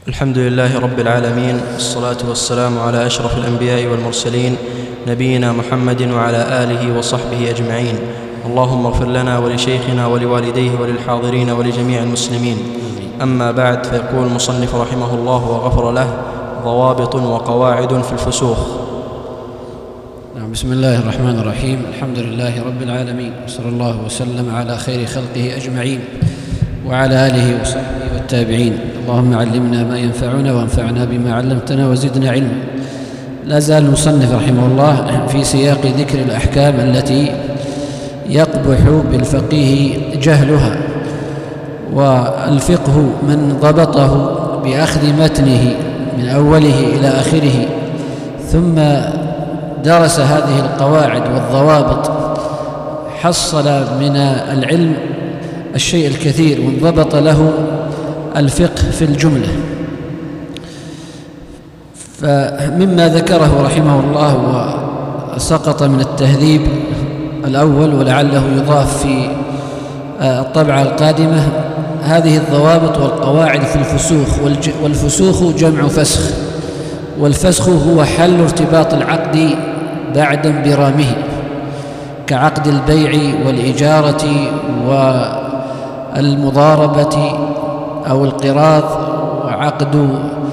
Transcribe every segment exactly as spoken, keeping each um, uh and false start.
الحمد لله رب العالمين، والصلاة والسلام على أشرف الأنبياء والمرسلين، نبينا محمد وعلى آله وصحبه أجمعين. اللهم اغفر لنا ولشيخنا ولوالديه وللحاضرين ولجميع المسلمين. أما بعد، فيقول المصنف رحمه الله وغفر له: ضوابط وقواعد في الفسوخ. بسم الله الرحمن الرحيم. الحمد لله رب العالمين، وصلى الله وسلم على خير خلقه أجمعين وعلى آله وصحبه والتابعين. اللهم علمنا ما ينفعنا وانفعنا بما علمتنا وزدنا علما. لا زال المصنف رحمه الله في سياق ذكر الأحكام التي يقبح بالفقيه جهلها، والفقه من ضبطه بأخذ متنه من أوله إلى آخره، ثم درس هذه القواعد والضوابط، حصل من العلم الشيء الكثير وانضبط له الفقه في الجملة. فمما ذكره رحمه الله وسقط من التهذيب الأول، ولعله يضاف في الطبعة القادمة، هذه الضوابط والقواعد في الفسوخ. والفسوخ جمع فسخ، والفسخ هو حل ارتباط العقد بعد انبرامه، كعقد البيع والإجارة والمضاربة أو القراض، وعقد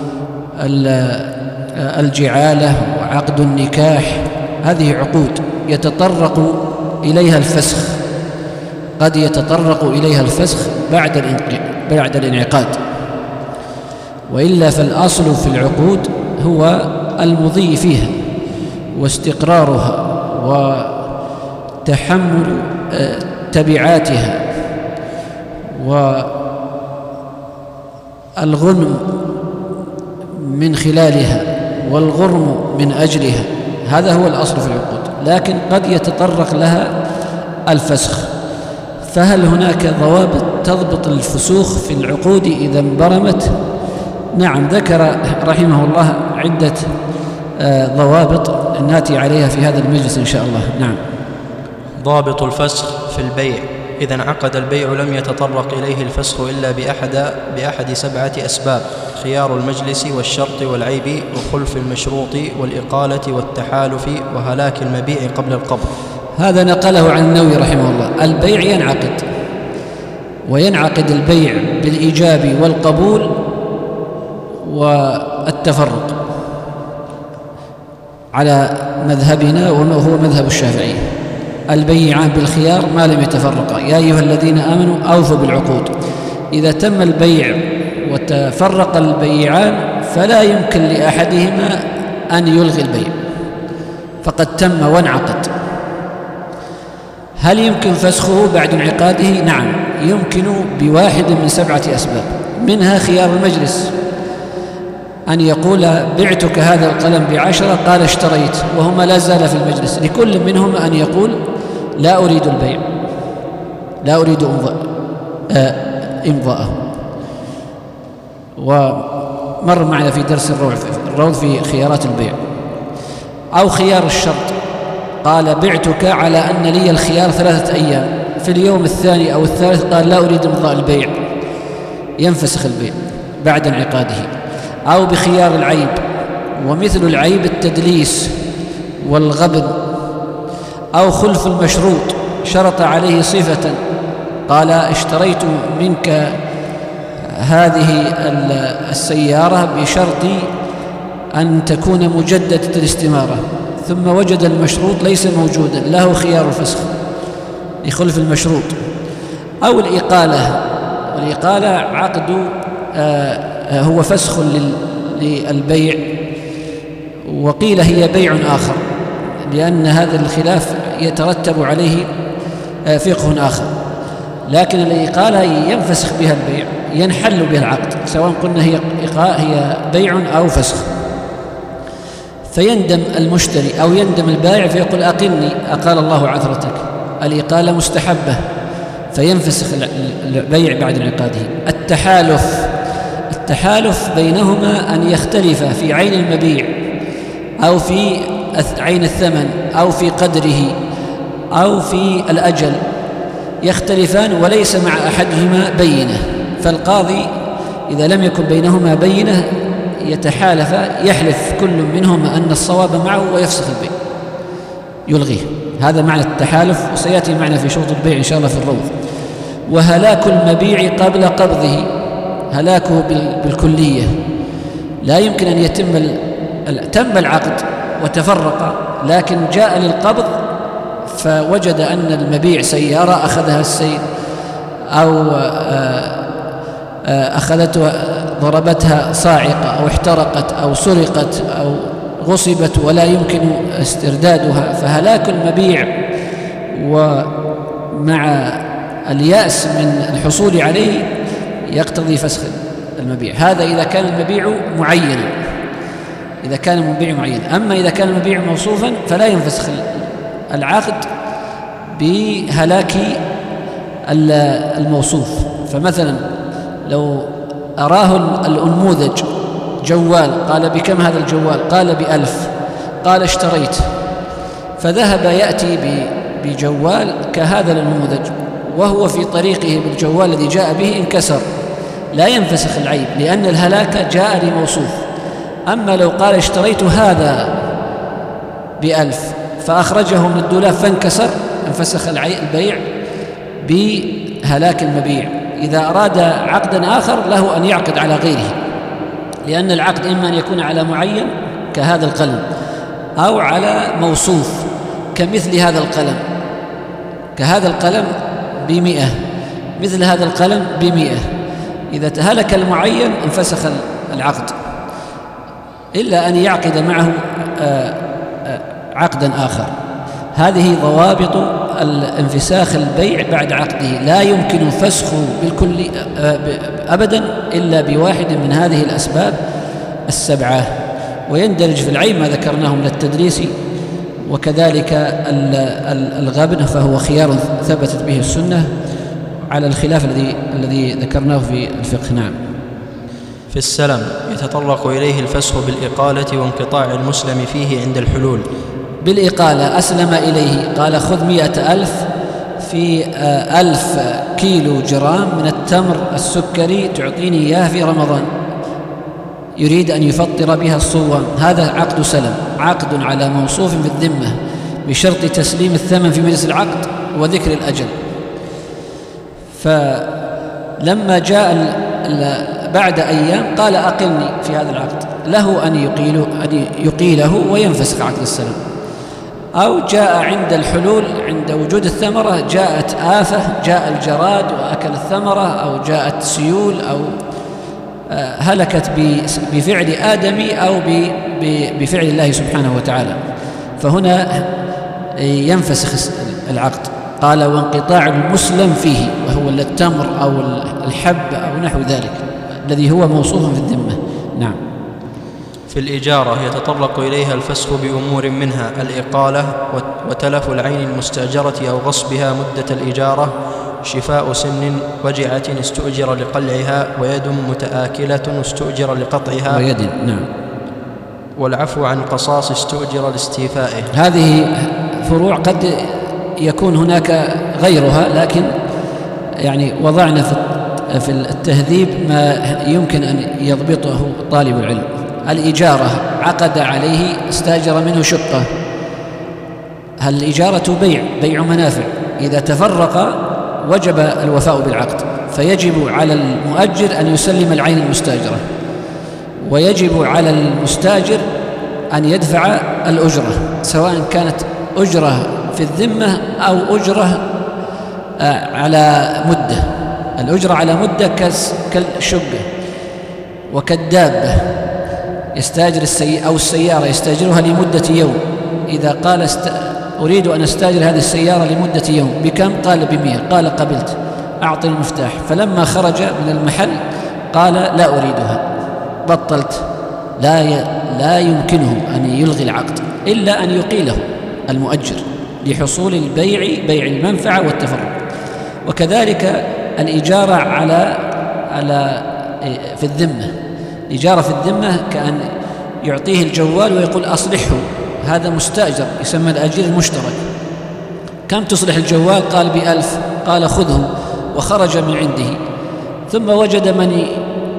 الجعالة وعقد النكاح. هذه عقود يتطرق إليها الفسخ، قد يتطرق إليها الفسخ بعد بعد الانعقاد، وإلا فالأصل في العقود هو المضي فيها واستقرارها وتحمل تبعاتها والغنم من خلالها والغرم من أجلها. هذا هو الأصل في العقود، لكن قد يتطرق لها الفسخ. فهل هناك ضوابط تضبط الفسوخ في العقود إذا انبرمت؟ نعم، ذكر رحمه الله عدة ضوابط ناتي عليها في هذا المجلس إن شاء الله. نعم. ضابط الفسخ في البيع: إذا انعقد البيع لم يتطرق إليه الفسخ إلا بأحد, بأحد سبعة أسباب: خيار المجلس والشرط والعيب وخلف المشروط والإقالة والتحالف وهلاك المبيع قبل القبض. هذا نقله عن النووي رحمه الله. البيع ينعقد، وينعقد البيع بالإيجاب والقبول والتفرق على مذهبنا وهو مذهب الشافعي. البيعان بالخيار ما لم يتفرقا. يا أيها الذين آمنوا أوفوا بالعقود. إذا تم البيع وتفرق البيعان فلا يمكن لأحدهما أن يلغي البيع، فقد تم وانعقد. هل يمكن فسخه بعد انعقاده؟ نعم، يمكن بواحد من سبعة أسباب، منها خيار المجلس، أن يقول بعتك هذا القلم بعشرة، قال اشتريت وهما لا زال في المجلس. لكل منهما أن يقول لا أريد البيع، لا أريد إمضاء آه إمضاءه. ومر معنا في درس الروض في خيارات البيع. أو خيار الشرط، قال بعتك على أن لي الخيار ثلاثة أيام، في اليوم الثاني أو الثالث قال لا أريد إمضاء البيع، ينفسخ البيع بعد انعقاده. أو بخيار العيب، ومثل العيب التدليس والغبن. أو خلف المشروط، شرط عليه صفة، قال اشتريت منك هذه السيارة بشرط أن تكون مجددة الاستمارة، ثم وجد المشروط ليس موجودا، له خيار الفسخ لخلف المشروط. أو الإقالة، والإقالة عقد آه هو فسخ للبيع، وقيل هي بيع آخر، لأن هذا الخلاف يترتب عليه فقه آخر. لكن الإقالة ينفسخ بها البيع، ينحل بها العقد، سواء قلنا هي هي بيع أو فسخ. فيندم المشتري أو يندم البائع فيقول أقلني، أقال الله عثرتك. الإقالة مستحبة فينفسخ البيع بعد انعقاده. التحالف، التحالف بينهما أن يختلف في عين المبيع أو في عين الثمن أو في قدره أو في الأجل، يختلفان وليس مع أحدهما بينة، فالقاضي إذا لم يكن بينهما بينة يتحالف، يحلف كل منهما أن الصواب معه ويفسخ البيع، يلغيه. هذا معنى التحالف، وسيأتي معنا في شروط البيع إن شاء الله في الروض. وهلاك المبيع قبل قبضه، هلاكه بالكلية، لا يمكن أن يتم تم العقد وتفرق، لكن جاء للقبض فوجد أن المبيع سيارة أخذها السيل، أو أخذتها ضربتها صاعقة، أو احترقت، أو سرقت، أو غصبت ولا يمكن استردادها، فهلاك المبيع ومع اليأس من الحصول عليه يقتضي فسخ المبيع. هذا إذا كان المبيع معينا، إذا كان المبيع معينا. أما إذا كان المبيع موصوفا فلا ينفسخ العقد بهلاك الموصوف. فمثلا لو أراه الأنموذج جوال، قال بكم هذا الجوال؟ قال بألف، قال اشتريت، فذهب يأتي بجوال كهذا النموذج، وهو في طريقه بالجوال الذي جاء به انكسر، لا ينفسخ العيب لأن الهلاك جاء لموصوف. أما لو قال اشتريت هذا بألف فأخرجه من الدولاب فانكسر، انفسخ البيع بهلاك المبيع. إذا أراد عقدا آخر له أن يعقد على غيره، لأن العقد إما أن يكون على معين كهذا القلم، أو على موصوف كمثل هذا القلم، كهذا القلم بمئة، مثل هذا القلم بمئة. إذا تهلك المعين انفسخ العقد، إلا أن يعقد معه عقدا آخر. هذه ضوابط الانفساخ البيع بعد عقده، لا يمكن فسخه بالكل أبدا إلا بواحد من هذه الأسباب السبعة. ويندرج في العين ما ذكرناه من التدريس، وكذلك الغبن فهو خيار ثبتت به السنة على الخلاف الذي الذي ذكرناه في الفقه. نعم. في السلم يتطرق إليه الفسخ بالإقالة وانقطاع المسلم فيه عند الحلول. بالإقالة، أسلم إليه قال خذ مئة ألف في ألف كيلو جرام من التمر السكري تعطيني إياه في رمضان، يريد أن يفطر بها الصوام. هذا عقد سلم، عقد على موصوف في الذمة بشرط تسليم الثمن في مجلس العقد وذكر الأجل. فلما جاء بعد أيام قال أقلني في هذا العقد، له أن يقيله, أن يقيله وينفسخ عقد السلم. أو جاء عند الحلول، عند وجود الثمرة جاءت آفة، جاء الجراد وأكل الثمرة، أو جاءت سيول، أو هلكت بفعل آدمي أو بفعل الله سبحانه وتعالى، فهنا ينفسخ العقد. قال وانقطاع المسلم فيه، وهو التمر أو الحب أو نحو ذلك الذي هو موصوف في الذمة. نعم. في الإجارة يتطرق إليها الفسخ بأمور منها الإقالة وتلف العين المستأجرة أو غصبها مدة الإجارة، شفاء سن وجعة استؤجر لقلعها، ويد متآكلة استؤجر لقطعها، ويد. نعم. والعفو عن قصاص استؤجر لاستيفائه. هذه فروع قد يكون هناك غيرها، لكن يعني وضعنا في التهذيب ما يمكن أن يضبطه طالب العلم. الإجارة عقد عليه، استاجر منه شقة، هل الإجارة بيع بيع منافع، إذا تفرق وجب الوفاء بالعقد، فيجب على المؤجر أن يسلم العين المستاجرة، ويجب على المستاجر أن يدفع الأجرة، سواء كانت أجرة في الذمة أو أجرة على مدة. الأجرة على مدة كالشقة وكالدابة، يستاجر السي أو السيارة يستاجرها لمدة يوم. إذا قال است... أريد أن أستاجر هذه السيارة لمدة يوم، بكم؟ قال بمئة، قال قبلت، أعطي المفتاح. فلما خرج من المحل قال لا أريدها، بطلت. لا ي... لا يمكنه أن يلغي العقد إلا أن يقيله المؤجر لحصول البيع، بيع المنفعة والتفرق. وكذلك الإجارة على على في الذمة، إجارة في الذمة كأن يعطيه الجوال ويقول أصلحه، هذا مستأجر يسمى الأجير المشترك. كم تصلح الجوال؟ قال بألف، قال خذه، وخرج من عنده. ثم وجد من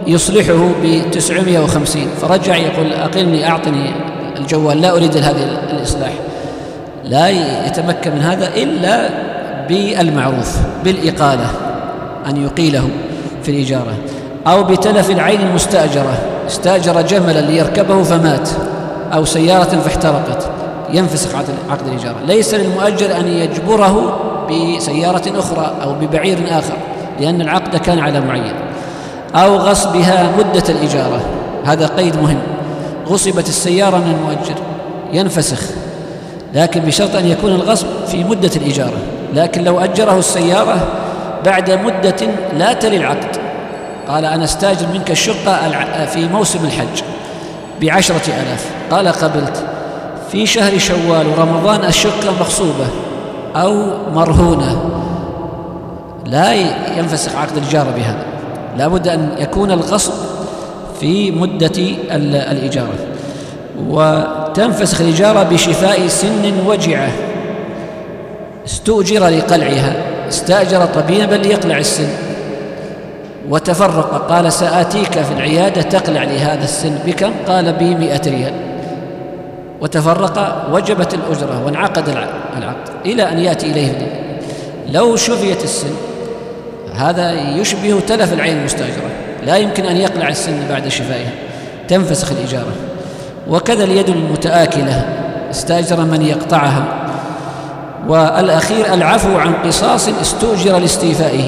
يصلحه بتسعمائة وخمسين، فرجع يقول أقلني أعطني الجوال لا أريد هذه الإصلاح. لا يتمكن من هذا إلا بالمعروف، بالإقالة، أن يقيله في الإجارة، أو بتلف العين المستأجرة، استأجر جملا ليركبه فمات، أو سيارة فاحترقت، ينفسخ عقد الإجارة. ليس للمؤجر أن يجبره بسيارة أخرى أو ببعير آخر، لأن العقد كان على معين. أو غصبها مدة الإجارة، هذا قيد مهم. غصبت السيارة من المؤجر ينفسخ، لكن بشرط أن يكون الغصب في مدة الإجارة. لكن لو أجره السيارة بعد مدة لا تلي العقد، قال أنا استاجر منك الشقة في موسم الحج بعشرة آلاف، قال قبلت، في شهر شوال ورمضان الشقة مغصوبة أو مرهونة، لا ينفسخ عقد الإجارة بهذا، لا بد أن يكون الغصب في مدة الإجارة. وتنفسخ الإجارة بشفاء سن وجعة، استؤجر لقلعها، استأجر طبيبا ليقلع السن وتفرق، قال سآتيك في العيادة تقلع لي هذا السن بكم؟ قال بمئة ريال، وتفرق، وجبت الأجرة وانعقد العقد إلى أن يأتي إليه الدين. لو شفيت السن هذا يشبه تلف العين المستأجرة، لا يمكن أن يقلع السن بعد شفائها، تنفسخ الإجارة. وكذا اليد المتآكلة، استأجر من يقطعها. والأخير العفو عن قصاص استؤجر لاستيفائه،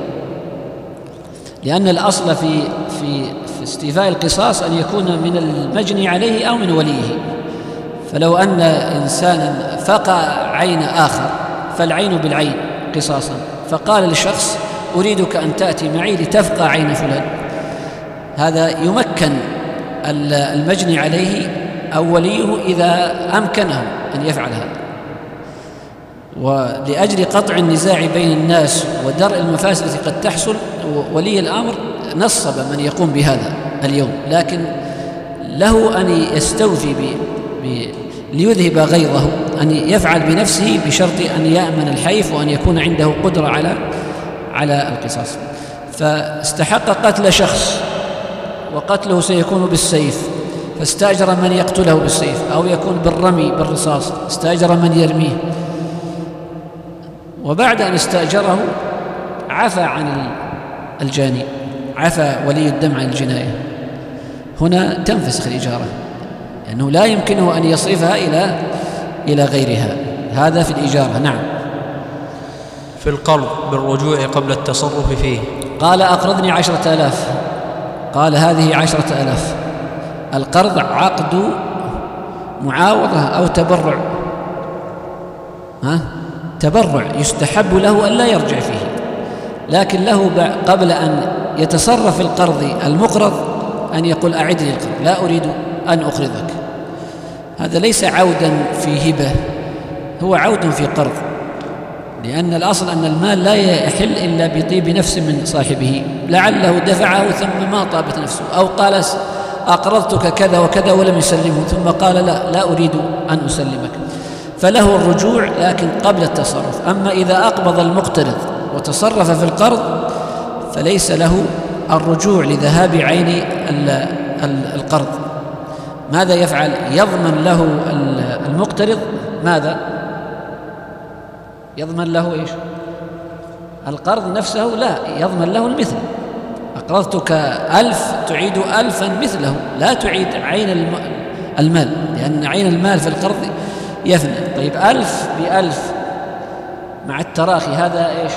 لأن الأصل في في في استيفاء القصاص أن يكون من المجني عليه أو من وليه. فلو أن إنسانا فقع عين آخر، فالعين بالعين قصاصا، فقال للشخص أريدك أن تأتي معي لتفقع عين فلان، هذا يمكن المجني عليه أو وليه إذا أمكنه أن يفعل هذا. ولأجل قطع النزاع بين الناس ودرء المفاسد التي قد تحصل، ولي الأمر نصب من يقوم بهذا اليوم، لكن له أن يستوفي ب... ب... ليذهب غيظه، أن يفعل بنفسه بشرط أن يأمن الحيف وأن يكون عنده قدرة على على القصاص. فاستحق قتل شخص وقتله سيكون بالسيف، فاستأجر من يقتله بالسيف، أو يكون بالرمي بالرصاص، استأجر من يرميه، وبعد أن استأجره عفى عن الجاني، عفى ولي الدم عن الجناية، هنا تنفسخ الإجارة، لأنه لا يمكنه أن يصرفها إلى إلى غيرها. هذا في الإجارة. نعم. في القرض بالرجوع قبل التصرف فيه، قال أقرضني عشرة آلاف، قال هذه عشرة آلاف. القرض عقد معاوضة أو تبرع، ها؟ تبرع، يستحب له أن لا يرجع فيه، لكن له قبل أن يتصرف في القرض المقرض أن يقول أعدني القرض، لا أريد أن أقرضك. هذا ليس عودا في هبة، هو عود في قرض، لأن الأصل أن المال لا يحل إلا بطيب نفس من صاحبه، لعله دفعه ثم ما طابت نفسه، أو قال أقرضتك كذا وكذا ولم يسلمه، ثم قال لا لا أريد أن أسلمك، فله الرجوع لكن قبل التصرف. أما إذا أقبض المقترض وتصرف في القرض فليس له الرجوع لذهاب عين القرض. ماذا يفعل؟ يضمن له المقترض ماذا؟ يضمن له إيش؟ القرض نفسه؟ لا، يضمن له المثل. أقرضتك ألف تعيد ألفا مثله، لا تعيد عين المال، لأن عين المال في القرض يفنى. طيب ألف بألف مع التراخي، هذا إيش؟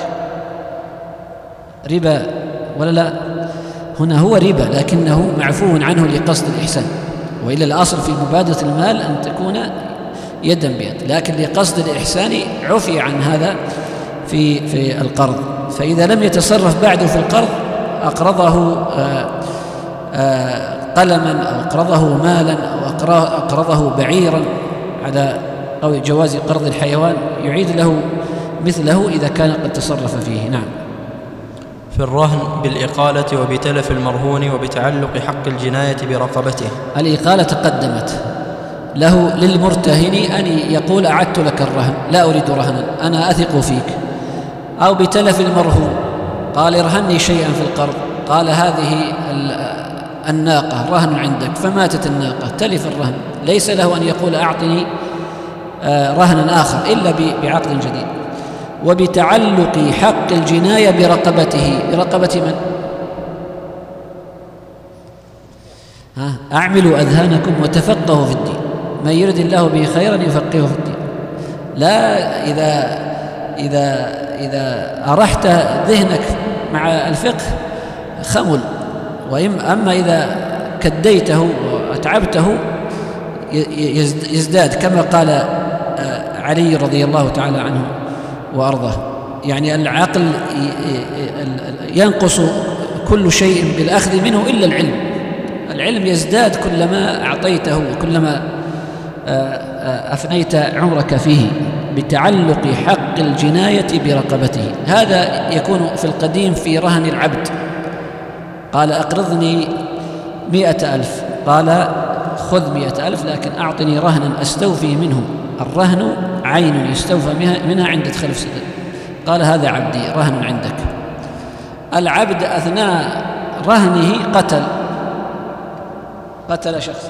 ربا ولا لا؟ هنا هو ربا لكنه معفو عنه لقصد الإحسان، وإلا الأصل في مبادرة المال أن تكون يدا بيد، لكن لقصد الإحسان عفي عن هذا في في القرض. فإذا لم يتصرف بعد في القرض أقرضه آآ آآ قلما أو أقرضه مالا أو أقرضه بعيرا على قول جواز قرض الحيوان، يعيد له مثله إذا كان قد تصرف فيه. نعم. في الرهن بالإقالة وبتلف المرهون وبتعلق حق الجناية برقبته. الإقالة تقدمت، له للمرتهن أن يقول أعدت لك الرهن، لا أريد رهنا، أنا أثق فيك. أو بتلف المرهون، قال ارهني شيئا في القرض، قال هذه الناقة رهن عندك فماتت الناقة تلف الرهن، ليس له أن يقول أعطني رهنا آخر إلا بعقد جديد. وبتعلق حق الجناية برقبته، برقبة من؟ ها أعملوا أذهانكم وتفقهوا في الدين، من يرد الله به خيرا يفقهه في الدين. لا إذا إذا إذا أرحت ذهنك مع الفقه خمل، وأما إذا كديته وأتعبته يزداد، كما قال علي رضي الله تعالى عنه وأرضاه. يعني العقل ينقص كل شيء بالأخذ منه إلا العلم، العلم يزداد كلما أعطيته وكلما أفنيت عمرك فيه. بتعلق حق الجناية برقبته، هذا يكون في القديم في رهن العبد. قال أقرضني مئة ألف، قال خذ مئة ألف لكن أعطني رهنا أستوفي منه، الرهن عين يستوفى منها عند دخل السداد. قال هذا عبدي رهن عندك. العبد أثناء رهنه قتل قتل شخص.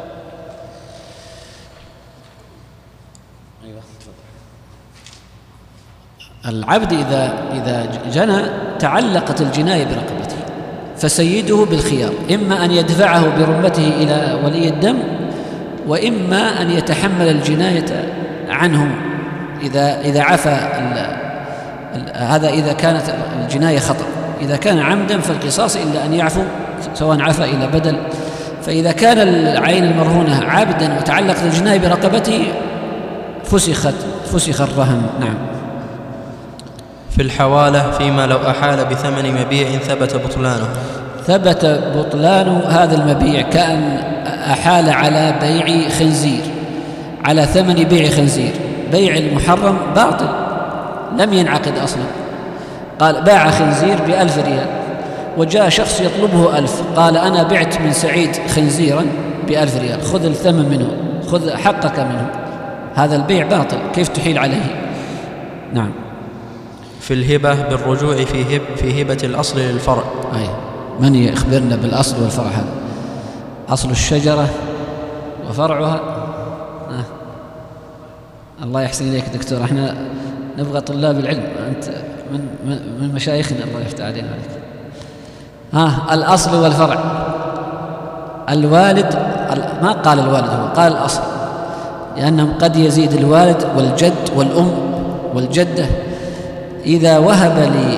العبد إذا إذا جنى تعلقت الجناية برقبته، فسيده بالخيار، إما أن يدفعه برمته إلى ولي الدم، وإما أن يتحمل الجناية عنه إذا إذا عفى. هذا إذا كانت الجناية خطأ، إذا كان عمدا فالقصاص إلا أن يعفو سواء عفى إلى بدل. فإذا كان العين المرهونة عبدا وتعلقت الجناية برقبته فسخت فسخ الرهن. نعم. في الحوالة فيما لو أحال بثمن مبيع ثبت بطلانه. ثبت بطلان هذا المبيع كأن أحال على بيع خنزير، على ثمن بيع خنزير. بيع المحرم باطل لم ينعقد أصلا. قال باع خنزير بألف ريال وجاء شخص يطلبه ألف، قال أنا بعت من سعيد خنزيرا بألف ريال، خذ الثمن منه، خذ حقك منه. هذا البيع باطل، كيف تحيل عليه؟ نعم. في الهبة بالرجوع في هب في هبة الأصل للفرع. أي من يخبرنا بالأصل والفرع؟ هذا أصل الشجرة وفرعها. آه. الله يحسن إليك دكتور، احنا نبغى طلاب العلم، أنت من من مشايخنا الله يفتح علينا عليك. ها آه. الأصل والفرع. الوالد ما قال الوالد، هو قال الأصل، لأنهم قد يزيد الوالد والجد والأم والجدة. إذا وهب لي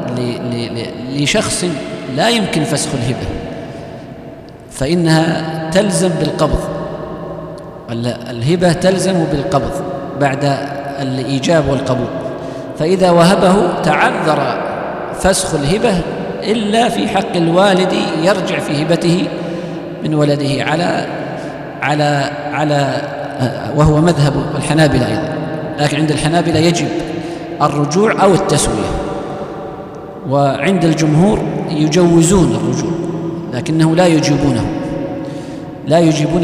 لشخص لا يمكن فسخ الهبة فإنها تلزم بالقبض، الهبة تلزم بالقبض بعد الإيجاب والقبول. فإذا وهبه تعذر فسخ الهبة إلا في حق الوالد يرجع في هبته من ولده على على على وهو مذهب الحنابلة أيضا. لكن عند الحنابلة يجب الرجوع أو التسوية، وعند الجمهور يجوزون الرجوع لكنه لا يجيبونه، لا يجيبون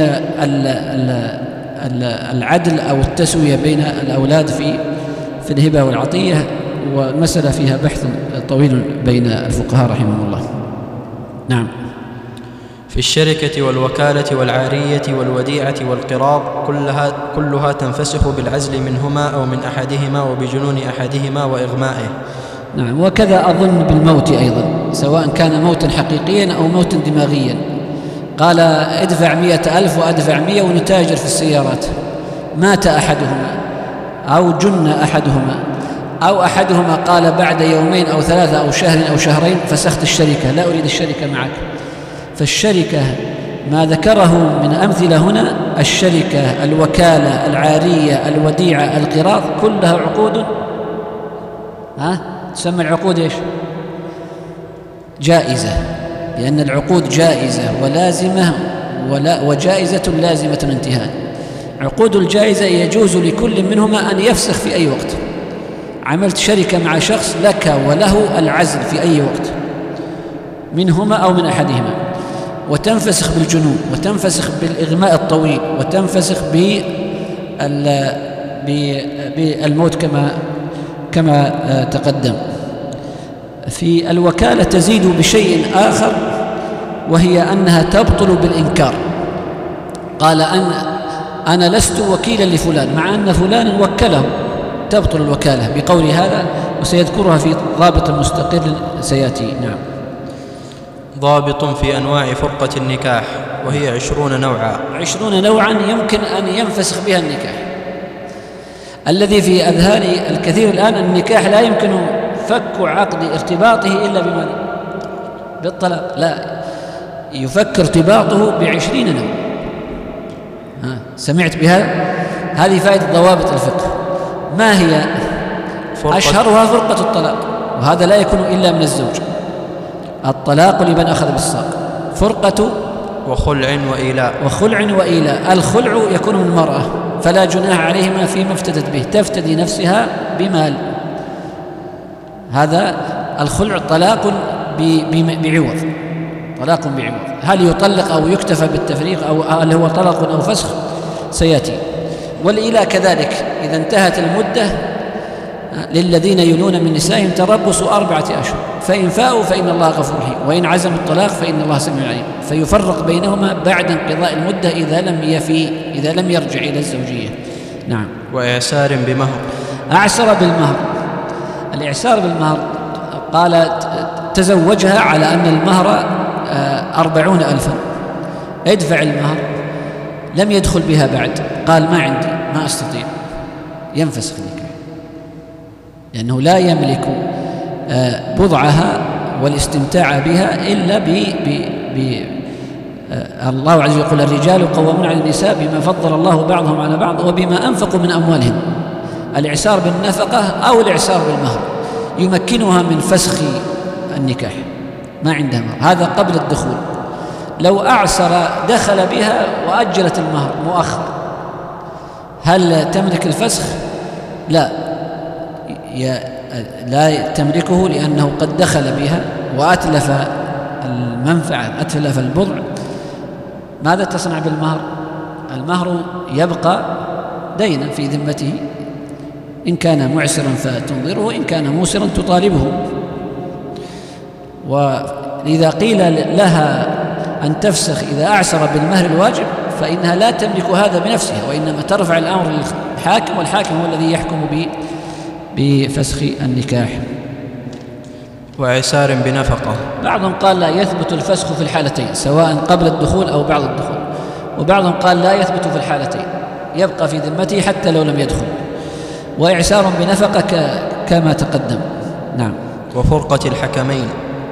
العدل أو التسوية بين الأولاد في في الهبة والعطية، والمسألة فيها بحث طويل بين الفقهاء رحمهم الله. نعم. في الشركة والوكالة والعارية والوديعة والقراض كلها كلها تنفسخ بالعزل منهما أو من أحدهما وبجنون أحدهما وإغمائه. نعم. وكذا أظن بالموت أيضا، سواء كان موتا حقيقيا أو موتا دماغيا. قال ادفع مئة ألف وأدفع مئة ونتاجر في السيارات، مات أحدهما أو جن أحدهما أو أحدهما قال بعد يومين أو ثلاثة أو شهر أو شهرين فسخت الشركة، لا أريد الشركة معك. فالشركة ما ذكره من أمثلة هنا، الشركة، الوكالة، العارية، الوديعة، القراض، كلها عقود ها تسمى العقود إيش؟ جائزة، لأن العقود جائزة ولازمة ولا وجائزة لازمة انتهاء. عقود الجائزة يجوز لكل منهما أن يفسخ في أي وقت. عملت شركة مع شخص، لك وله العزل في أي وقت منهما أو من أحدهما، وتنفسخ بالجنون، وتنفسخ بالإغماء الطويل، وتنفسخ بالموت كما كما تقدم. في الوكالة تزيد بشيء آخر وهي أنها تبطل بالإنكار. قال أن أنا لست وكيلا لفلان مع أن فلان وكله، تبطل الوكالة بقول هذا، وسيذكرها في ضابط مستقر سيأتي. نعم. ضابط في أنواع فرقة النكاح، وهي عشرون نوعا. عشرون نوعا يمكن أن ينفسخ بها النكاح. الذي في أذهان الكثير الآن النكاح لا يمكن فك عقد ارتباطه إلا بماذا؟ بالطلاق. لا، يفك ارتباطه بعشرين نوع. ها سمعت بهذا؟ هذه فائدة ضوابط الفقه. ما هي؟ أشهرها فرقة الطلاق، وهذا لا يكون إلا من الزوج. الطلاق لمن أخذ بالساق. فرقة وخلع وإيلاء. وخلع وإيلاء. الخلع يكون من المرأة، فلا جناح عليهما فيما افتدت به، تفتدي نفسها بمال. هذا الخلع طلاق بعوض، طلاق بعوض. هل يطلق أو يكتفى بالتفريق، أو هل هو طلاق أو فسخ؟ سيأتي. والإيلاء كذلك، إذا انتهت المدة للذين يلون من نسائهم تربص أربعة أشهر، فإن فاءوا فإن الله غفور رحيم، وإن عزموا الطلاق فإن الله سميع عليم. فيفرق بينهما بعد انقضاء المدة إذا لم يفي إذا لم يرجع إلى الزوجية. نعم. وإعسار بمهر. أعسر بالمهر. الإعسار بالمهر قال تزوجها على أن المهر أربعون ألفا، ادفع المهر، لم يدخل بها بعد، قال ما عندي، ما أستطيع، ينفسخ النكاح، لأنه لا يملك بضعها والاستمتاع بها إلا ب ب الله عز وجل يقول الرجال قوامون على النساء بما فضل الله بعضهم على بعض وبما أنفقوا من أموالهم. الإعسار بالنفقة أو الإعسار بالمهر يمكنها من فسخ النكاح، ما عندها مهر، هذا قبل الدخول. لو أعسر دخل بها وأجلت المهر مؤخر، هل تملك الفسخ؟ لا، لا تملكه، لأنه قد دخل بها وأتلف المنفعة، أتلف البضع. ماذا تصنع بالمهر؟ المهر يبقى دينا في ذمته، إن كان معسرا فتنظره، وإن كان موسرا تطالبه. وإذا قيل لها أن تفسخ إذا أعسر بالمهر الواجب فإنها لا تملك هذا بنفسها، وإنما ترفع الأمر للحاكم، والحاكم هو الذي يحكم بفسخ النكاح. وإعسار بنفقة. بعضهم قال لا يثبت الفسخ في الحالتين، سواء قبل الدخول أو بعد الدخول، وبعضهم قال لا يثبت في الحالتين، يبقى في ذمته حتى لو لم يدخل. وإعسار بنفقة كما تقدم. نعم. وفرقة الحكمين.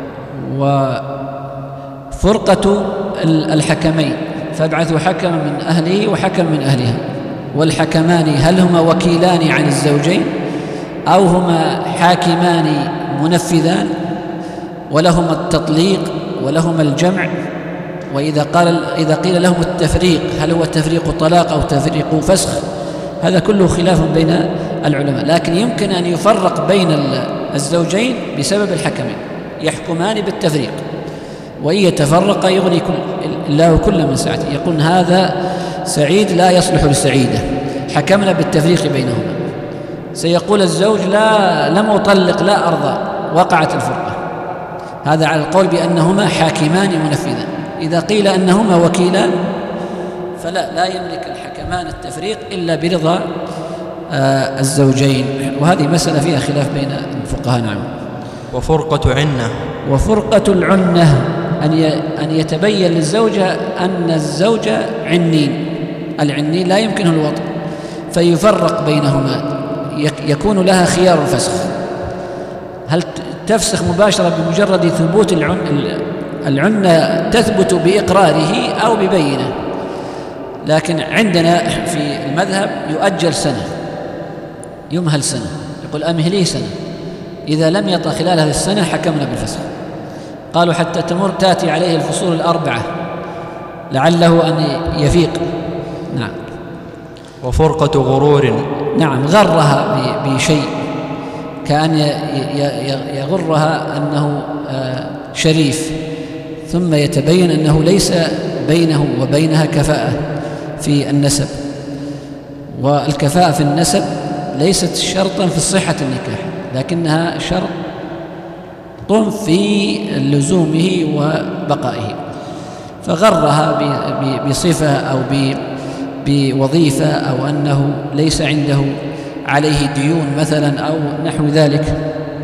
وفرقة الحكمين، فابعثوا حكما من أهله وحكم من أهلها. والحكمان هل هما وكيلان عن الزوجين أو هما حاكمان منفذان ولهما التطليق ولهما الجمع؟ وإذا قال إذا قيل لهم التفريق هل هو تفريق طلاق أو تفريق فسخ؟ هذا كله خلاف بين العلماء، لكن يمكن أن يفرق بين الزوجين بسبب الحكمين، يحكمان بالتفريق، وإن يتفرق يغني كل الله كل من سعته. يقول هذا سعيد لا يصلح لسعيدة، حكمنا بالتفريق بينهما. سيقول الزوج لا لم أطلق لا أرضى، وقعت الفرقة. هذا على القول بأنهما حاكمان منفذان. إذا قيل أنهما وكيلان فلا لا يملك الحكمان التفريق إلا برضا آه الزوجين، وهذه مسألة فيها خلاف بين الفقهاء. نعم. وفرقة عنة. وفرقة العنة أن أن يتبين للزوجة أن الزوج عنين، العنين لا يمكنه الوطء، فيفرق بينهما، يكون لها خيار الفسخ. هل تفسخ مباشرة بمجرد ثبوت العنة تثبت بإقراره أو ببينة؟ لكن عندنا في المذهب يؤجل سنة، يمهل سنة، يقول أمهليه سنة، إذا لم يطأ خلال هذه السنة حكمنا بالفسخ. قالوا حتى تمر تأتي عليه الفصول الأربعة لعله أن يفيق. نعم. وفرقة غرور. نعم، غرها بشيء، كأن يغرها أنه شريف، ثم يتبين أنه ليس بينه وبينها كفاءة في النسب، والكفاءة في النسب ليست شرطا في صحة النكاح، لكنها شرط في لزومه وبقائه. فغرها بصفة أو بوظيفة أو أنه ليس عنده عليه ديون مثلا أو نحو ذلك.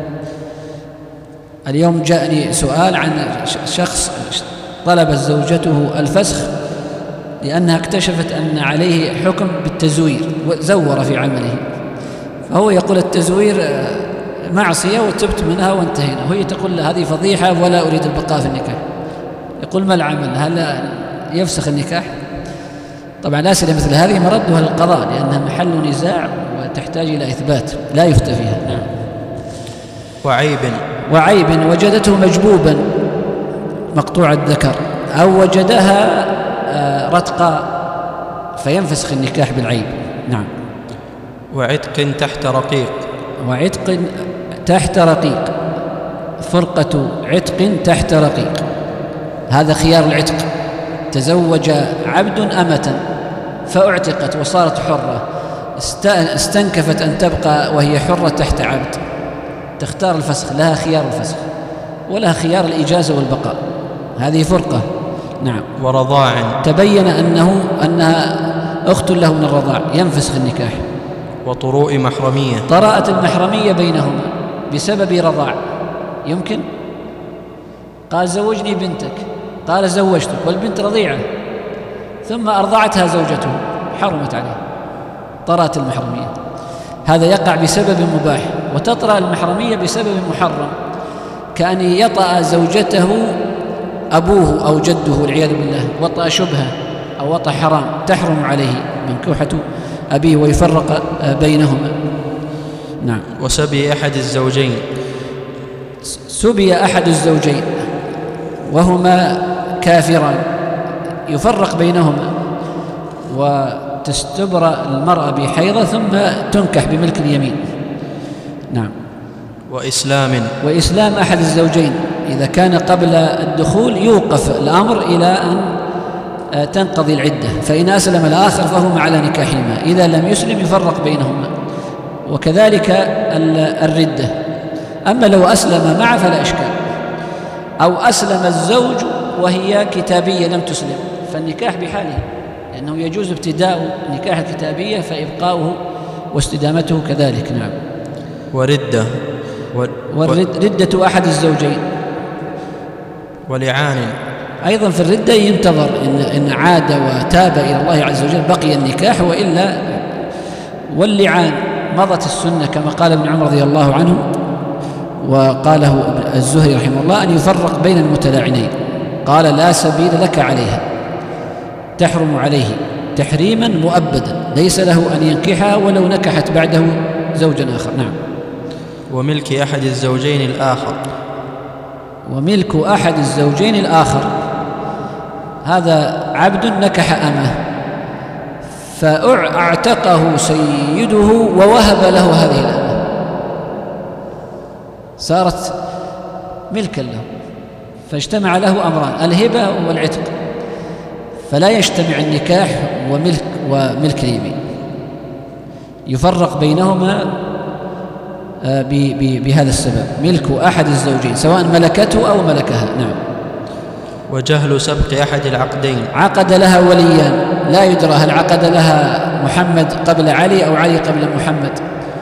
اليوم جاءني سؤال عن شخص طلبت زوجته الفسخ لأنها اكتشفت أن عليه حكم بالتزوير وزور في عمله، فهو يقول التزوير معصية وتبت منها وانتهينا، وهي تقول هذه فضيحة ولا أريد البقاء في النكاح. يقول ما العمل؟ هل يفسخ النكاح؟ طبعا الأسئلة مثل هذه مردها للقضاء لأنها محل نزاع وتحتاج إلى إثبات لا يفتى فيها. نعم. وعيب وعيب وجدته مجبوبا مقطوع الذكر أو وجدها رتقا فينفسخ النكاح بالعيب. نعم. وعتق تحت رقيق وعتق تحت رقيق، فرقة عتق تحت رقيق، هذا خيار العتق. تزوج عبد أمة فأعتقت وصارت حرة، استنكفت أن تبقى وهي حرة تحت عبد، تختار الفسخ، لها خيار الفسخ ولها خيار الإجازة والبقاء، هذه فرقة. نعم. ورضاع تبين أنه أنها أخت له من الرضاع ينفسخ النكاح. وطروء محرمية، طرأت المحرمية بينهما بسبب رضاع، يمكن قال زوجني بنتك، قال زوجتك والبنت رضيعة، ثم أرضعتها زوجته حرمت عليه، طرأت المحرمية. هذا يقع بسبب مباح، وتطرأ المحرمية بسبب محرم، كأن يطأ زوجته أبوه أو جده والعياذ بالله، وطأ شبهة أو وطأ حرام تحرم عليه منكوحة أبيه ويفرق بينهما. نعم. وسبي أحد الزوجين، سبي أحد الزوجين وهما كافران يفرق بينهما، وتستبرأ المرأة بحيضة ثم تنكح بملك اليمين. نعم. وإسلام وإسلام أحد الزوجين، إذا كان قبل الدخول يوقف الأمر إلى أن تنقضي العدة، فإن أسلم الآخر فهما على نكاحهما، إذا لم يسلم يفرق بينهما. وكذلك الردة، أما لو أسلم معه فلا إشكال، أو أسلم الزوج وهي كتابية لم تسلم فالنكاح بحاله، لأنه يجوز ابتداء نكاح الكتابية فإبقاؤه واستدامته كذلك. نعم. وردة و... وردة أحد الزوجين. ولعان أيضا في الردة ينتظر إن, إن عاد وتاب إلى الله عز وجل بقي النكاح، وإلا. واللعان مضت السنة كما قال ابن عمر رضي الله عنه وقاله الزهري رحمه الله أن يفرق بين المتلاعنين، قال لا سبيل لك عليها، تحرم عليه تحريما مؤبدا، ليس له أن ينكحها ولو نكحت بعده زوجا آخر. نعم. وملك أحد الزوجين الآخر، وملك أحد الزوجين الآخر، هذا عبد نكح أمه فأعتقه سيده ووهب له هذه الأمة، صارت ملكا له، فاجتمع له أمران، الهبة والعتق، فلا يجتمع النكاح وملك وملك اليمين، يفرق بينهما بهذا السبب، ملك أحد الزوجين سواء ملكته أو ملكها. نعم. وجهل سبق أحد العقدين، عقد لها وليان لا يدرى هل عقد لها محمد قبل علي أو علي قبل محمد،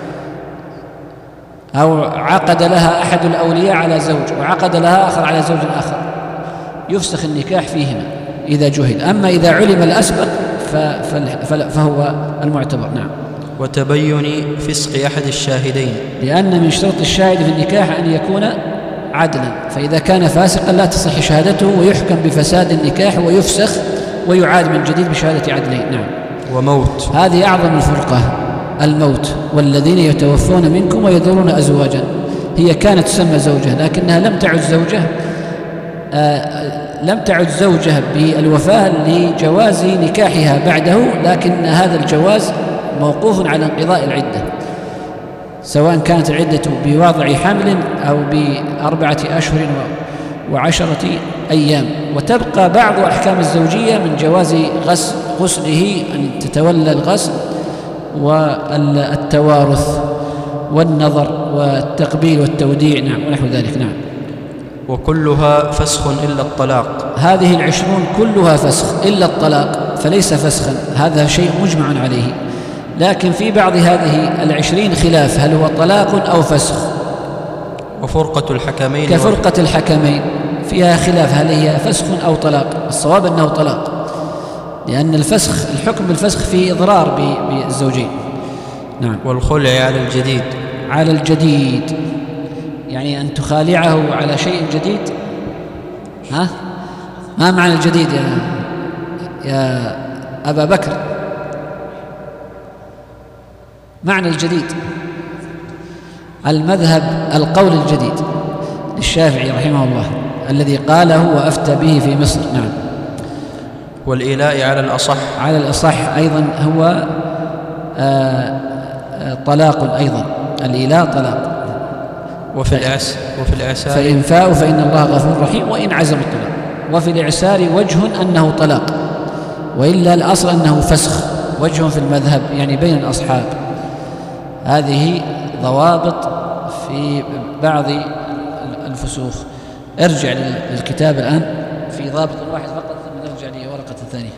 أو عقد لها أحد الأولياء على زوج وعقد لها آخر على زوج آخر، يفسخ النكاح فيهما إذا جهل، أما إذا علم الأسبق فهو المعتبر. نعم. وتبين فسق أحد الشاهدين، لأن من شرط الشاهد في النكاح أن يكون عدلا، فإذا كان فاسقا لا تصح شهادته ويحكم بفساد النكاح ويفسخ ويعاد من جديد بشهادة عدلين. نعم. وموت، هذه أعظم الفرقة، الموت، والذين يتوفون منكم ويذرون أزواجا، هي كانت تسمى زوجة لكنها لم تعد زوجة، آه لم تعد زوجة بالوفاة لجواز نكاحها بعده، لكن هذا الجواز موقوف على انقضاء العدة، سواء كانت العدة بوضع حمل أو بأربعة أشهر وعشرة أيام، وتبقى بعض أحكام الزوجية من جواز غسل غسله أن تتولى الغسل والتوارث والنظر والتقبيل والتوديع. نعم. ونحو ذلك. نعم. وكلها فسخ إلا الطلاق. هذه العشرون كلها فسخ إلا الطلاق، فليس فسخا، هذا شيء مجمع عليه. لكن في بعض هذه العشرين خلاف، هل هو طلاق أو فسخ؟ وفرقة الحكمين كفرقة الحكمين فيها خلاف، هل هي فسخ أو طلاق؟ الصواب أنه طلاق، لأن الفسخ الحكم بالفسخ فيه إضرار بالزوجين. نعم. والخلع على الجديد، على الجديد يعني أن تخالعه على شيء جديد. ها؟ ما معنى الجديد يا يا أبا بكر؟ معنى الجديد المذهب القول الجديد للشافعي رحمه الله الذي قاله وأفتى به في مصر. نعم. والإيلاء على الأصح، على الأصح أيضا هو آآ آآ طلاق أيضا، الإيلاء طلاق. وفي الإعس وفي الإعسار فإن فاءوا فإن الله غفور رحيم وإن عزموا الطلاق. وفي الإعسار وجه أنه طلاق، وإلا الأصل أنه فسخ، وجه في المذهب يعني بين الأصحاب. هذه ضوابط في بعض الفسوخ. ارجع للكتاب الآن في ضابط واحد فقط ثم نرجع لورقة ثانية.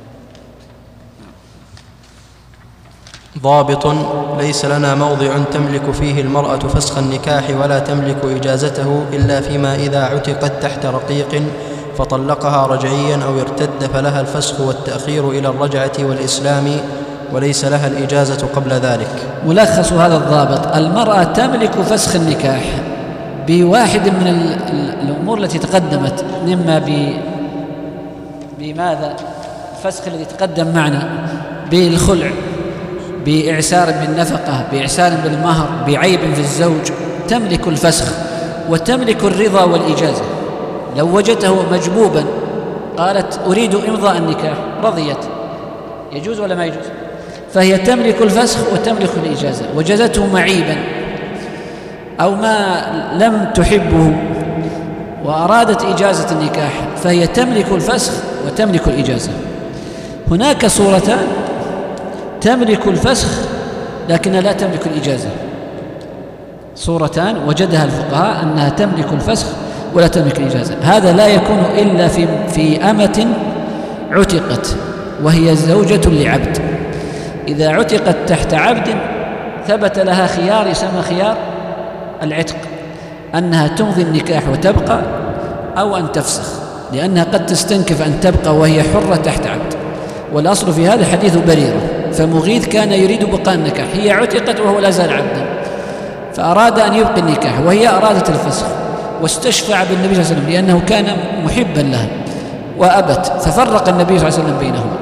ضابط: ليس لنا موضع تملك فيه المرأة فسخ النكاح ولا تملك إجازته إلا فيما إذا عتقت تحت رقيق فطلقها رجعيا أو ارتد فلها الفسخ والتأخير إلى الرجعة والإسلام، وليس لها الإجازة قبل ذلك. ملخص هذا الضابط: المرأة تملك فسخ النكاح بواحد من الأمور التي تقدمت، إما ب بماذا؟ الفسخ الذي تقدم معنا، بالخلع، بإعسار بالنفقة، بإعسار بالمهر، بعيب في الزوج، تملك الفسخ وتملك الرضا والإجازة. لو وجدته مجبوبا قالت أريد إمضاء النكاح رضيت، يجوز ولا ما يجوز؟ فهي تملك الفسخ وتملك الإجازة. وجدته معيبا أو ما لم تحبه وأرادت إجازة النكاح فهي تملك الفسخ وتملك الإجازة. هناك صورتان: تملك الفسخ لكنها لا تملك الإجازة. صورتان وجدها الفقهاء أنها تملك الفسخ ولا تملك الإجازة. هذا لا يكون إلا في في أمة عتقت وهي زوجة لعبد. إذا عتقت تحت عبد ثبت لها خيار يسمى خيار العتق، أنها تمضي النكاح وتبقى أو أن تفسخ، لأنها قد تستنكف أن تبقى وهي حرة تحت عبد. والأصل في هذا حديث بريرة، فمغيث كان يريد بقاء النكاح، هي عتقت وهو لا زال عبدا، فأراد أن يبقي النكاح وهي أرادت الفسخ، واستشفع بالنبي صلى الله عليه وسلم لأنه كان محبا لها وأبت، ففرق النبي صلى الله عليه وسلم بينهما.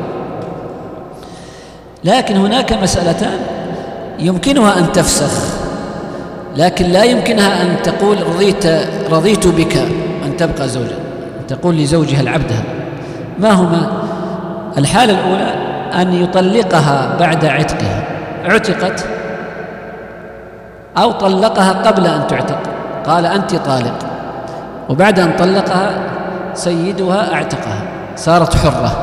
لكن هناك مسألتان يمكنها أن تفسخ، لكن لا يمكنها أن تقول رضيت رضيت بك أن تبقى زوجا، أن تقول لزوجها العبد. ما هما؟ الحالة الأولى أن يطلقها بعد عتقها، عتقت أو طلقها قبل أن تعتق، قال أنت طالق، وبعد أن طلقها سيدها أعتقها صارت حرة.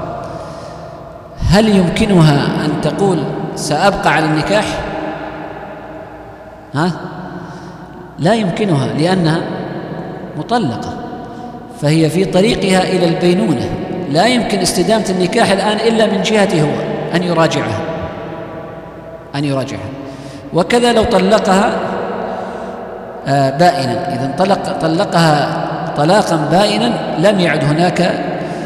هل يمكنها أن تقول سأبقى على النكاح؟ ها؟ لا يمكنها، لأنها مطلقة، فهي في طريقها إلى البينونة، لا يمكن استدامة النكاح الآن إلا من جهته هو أن يراجعها أن يراجعها. وكذا لو طلقها بائنا، إذا طلق طلقها طلاقا بائنا لم يعد هناك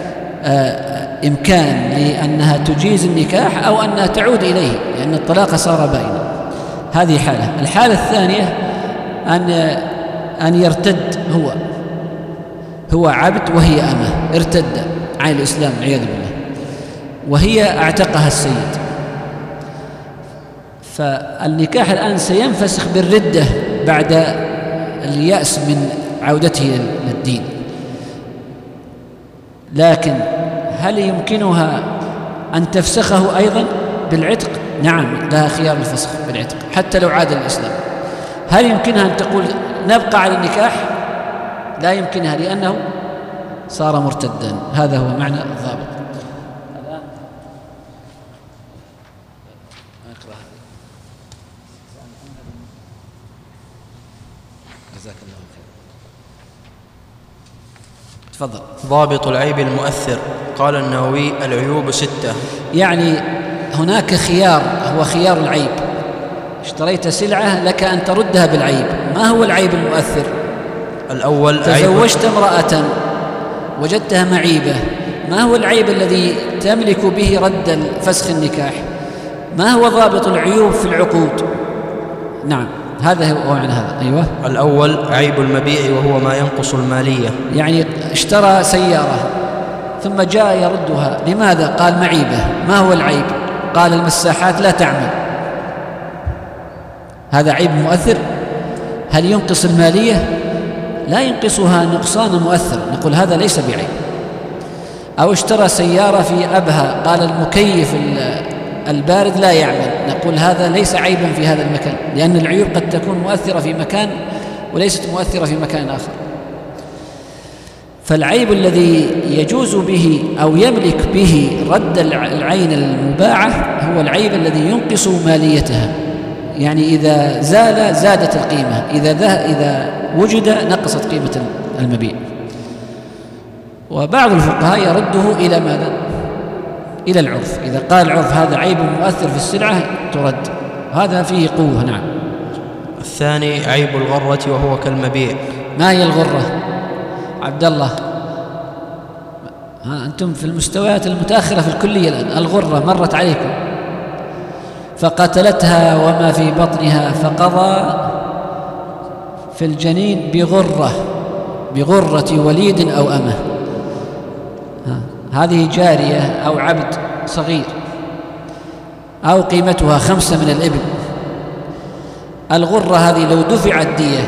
إمكان لأنها تجيز النكاح أو أنها تعود إليه، لأن الطلاق صار بائنا. هذه حالة. الحالة الثانية أن أن يرتد، هو هو عبد وهي أمة، ارتد عن الإسلام والعياذ بالله، وهي اعتقها السيد، فالنكاح الآن سينفسخ بالردة بعد اليأس من عودته للدين. لكن هل يمكنها أن تفسخه أيضا بالعتق؟ نعم، لها خيار الفسخ بالعتق حتى لو عاد الإسلام. هل يمكنها أن تقول نبقى على النكاح؟ لا يمكنها، لأنه صار مرتدا. هذا هو معنى الضابط. الآن أقرأ جزاك الله خير. تفضل. ضابط العيب المؤثر. قال النووي: العيوب ستة. يعني هناك خيار، هو خيار العيب. اشتريت سلعة لك أن تردها بالعيب. ما هو العيب المؤثر؟ الأول: تزوجت امرأة وجدتها معيبة، ما هو العيب الذي تملك به رد فسخ النكاح؟ ما هو ضابط العيوب في العقود؟ نعم، هذا هو معنى هذا. أيوة. الأول: عيب المبيع، وهو ما ينقص المالية. يعني اشترى سيارة ثم جاء يردها، لماذا؟ قال معيبة. ما هو العيب؟ قال المساحات لا تعمل. هذا عيب مؤثر. هل ينقص المالية؟ لا ينقصها نقصان مؤثر، نقول هذا ليس بعيب. أو اشترى سيارة في أبها، قال المكيف البارد لا يعمل، نقول هذا ليس عيبا في هذا المكان، لأن العيوب قد تكون مؤثرة في مكان وليست مؤثرة في مكان آخر. فالعيب الذي يجوز به أو يملك به رد العين المباعة هو العيب الذي ينقص ماليتها، يعني إذا زال زادت القيمة، إذا إذا وجد نقصت قيمة المبيع. وبعض الفقهاء يرده إلى ماذا؟ إلى العرف. إذا قال العرف هذا عيب مؤثر في السلعة ترد، هذا فيه قوة. نعم. الثاني: عيب الغرة، وهو كالمبيع. ما هي الغرة؟ عبد الله، ها أنتم في المستويات المتأخرة في الكلية الآن. الغرة مرت عليكم: فقتلتها وما في بطنها فقضى في الجنين بغرة، بغرة وليد أو أمه. هذه جارية أو عبد صغير، أو قيمتها خمسة من الإبل. الغرة هذه لو دفعت دية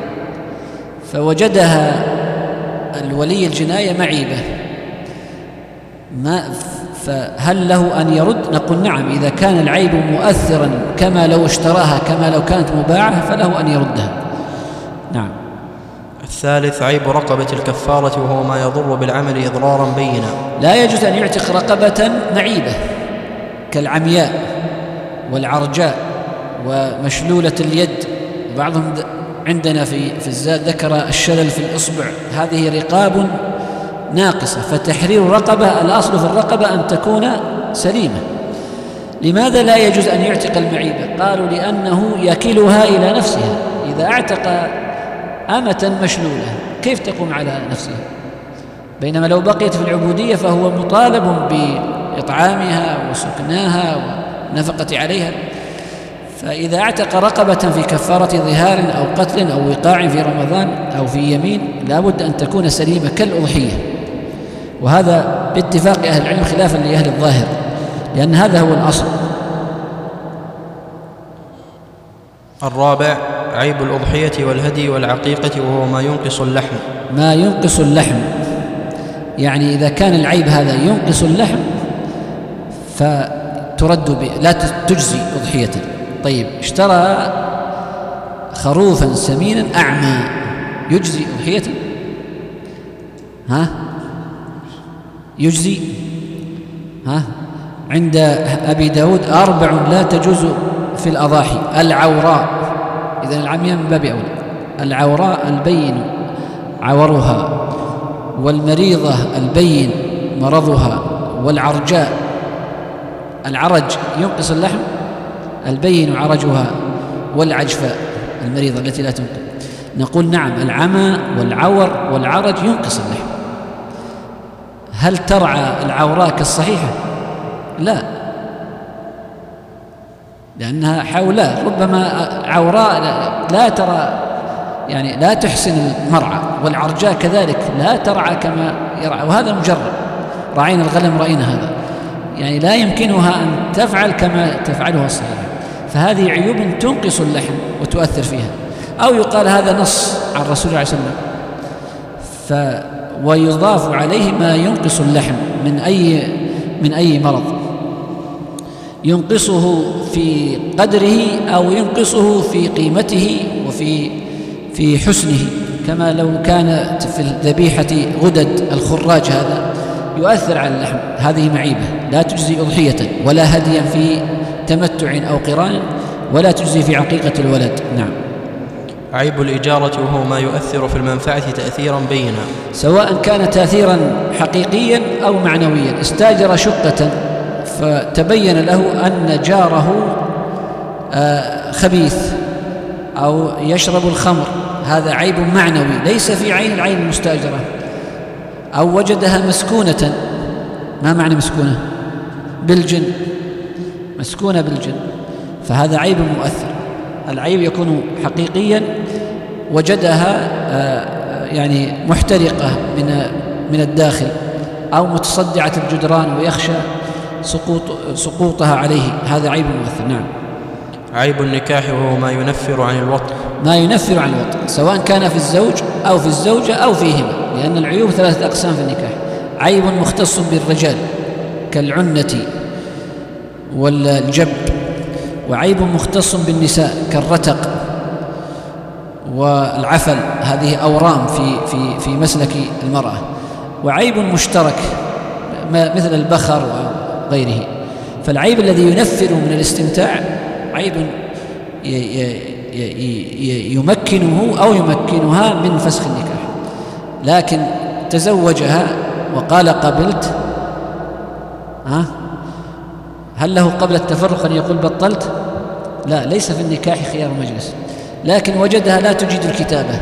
فوجدها الولي الجناية معيبة، ما فهل له أن يرد؟ نقول نعم، إذا كان العيب مؤثرا كما لو اشتراها كما لو كانت مباعة فله أن يردها. نعم. الثالث: عيب رقبة الكفارة، وهو ما يضر بالعمل إضرارا بينا. لا يجوز أن يعتق رقبة معيبة كالعمياء والعرجاء ومشلولة اليد. بعضهم عندنا في في الزاد ذكر الشلل في الإصبع، هذه رقاب ناقصة، فتحرير رقبة الأصل في الرقبة أن تكون سليمة. لماذا لا يجوز أن يعتق المعيبة؟ قالوا لأنه يكلها إلى نفسها. إذا اعتق أمة مشلولة كيف تقوم على نفسها؟ بينما لو بقيت في العبودية فهو مطالب بإطعامها وسكناها والنفقة عليها. فإذا اعتق رقبة في كفارة ظهار أو قتل أو وقاع في رمضان أو في يمين لا بد أن تكون سليمة كالأضحية، وهذا باتفاق أهل العلم خلافا لأهل الظاهر، لأن هذا هو الأصل. الرابع: عيب الأضحية والهدي والعقيقة، وهو ما ينقص اللحم. ما ينقص اللحم، يعني إذا كان العيب هذا ينقص اللحم فترد به، لا تجزي أضحية. طيب، اشترى خروفا سمينا أعمى، يجزي أضحية؟ ها؟ يجزي؟ ها؟ عند أبي داود أربع لا تجوز في الأضاحي: العوراء، إذن العمياء من باب أولى، العوراء البين عورها، والمريضة البين مرضها، والعرجاء، العرج ينقص اللحم، البين عرجها، والعجفاء المريضة التي لا تنقص. نقول نعم، العمى والعور والعرج ينقص اللحم. هل ترعى العوراء كالصحيحة؟ لا، لأنها حولاء، ربما عوراء لا ترى، يعني لا تحسن المرعى، والعرجاء كذلك لا ترعى كما يرعى، وهذا مجرد، رعينا الغنم رأينا هذا، يعني لا يمكنها أن تفعل كما تفعلها الصحيحة. فهذه عيوب تنقص اللحم وتؤثر فيها. أو يقال هذا نص عن رسول الله صلى الله عليه وسلم، ف ويضاف عليه ما ينقص اللحم من أي من أي مرض، ينقصه في قدره أو ينقصه في قيمته وفي في حسنه، كما لو كان في الذبيحة غدد الخراج هذا يؤثر على اللحم، هذه معيبة لا تجزي أضحية ولا هديا في تمتع أو قران، ولا تجزي في عقيقة الولد. نعم. عيب الإجارة وهو ما يؤثر في المنفعة تأثيرا بينا، سواء كان تأثيرا حقيقيا أو معنويا. استاجر شقة فتبين له أن جاره خبيث أو يشرب الخمر، هذا عيب معنوي ليس في عين العين المستأجرة. أو وجدها مسكونة، ما معنى مسكونة؟ بالجن، مسكونة بالجن، فهذا عيب مؤثر. العيب يكون حقيقيا، وجدها يعني محترقة من من الداخل أو متصدعة الجدران ويخشى سقوط سقوطها عليه، هذا عيب مؤثر. نعم. عيب النكاح وهو ما ينفر عن الوطء، ما ينفر عن الوطء سواء كان في الزوج أو في الزوجة أو فيهما، لأن العيوب ثلاثة أقسام في النكاح. عيب مختص بالرجال كالعنة والجب، وعيب مختص بالنساء كالرتق والعفل، هذه أورام في في في مسلك المرأة. وعيب مشترك مثل البخر وغيره. فالعيب الذي ينفر من الاستمتاع عيب يمكنه أو يمكنها من فسخ النكاح، لكن تزوجها وقال قبلت، ها هل له قبل التفرق أن يقول بطلت؟ لا، ليس في النكاح خيار مجلس. لكن وجدها لا تجيد الكتابة،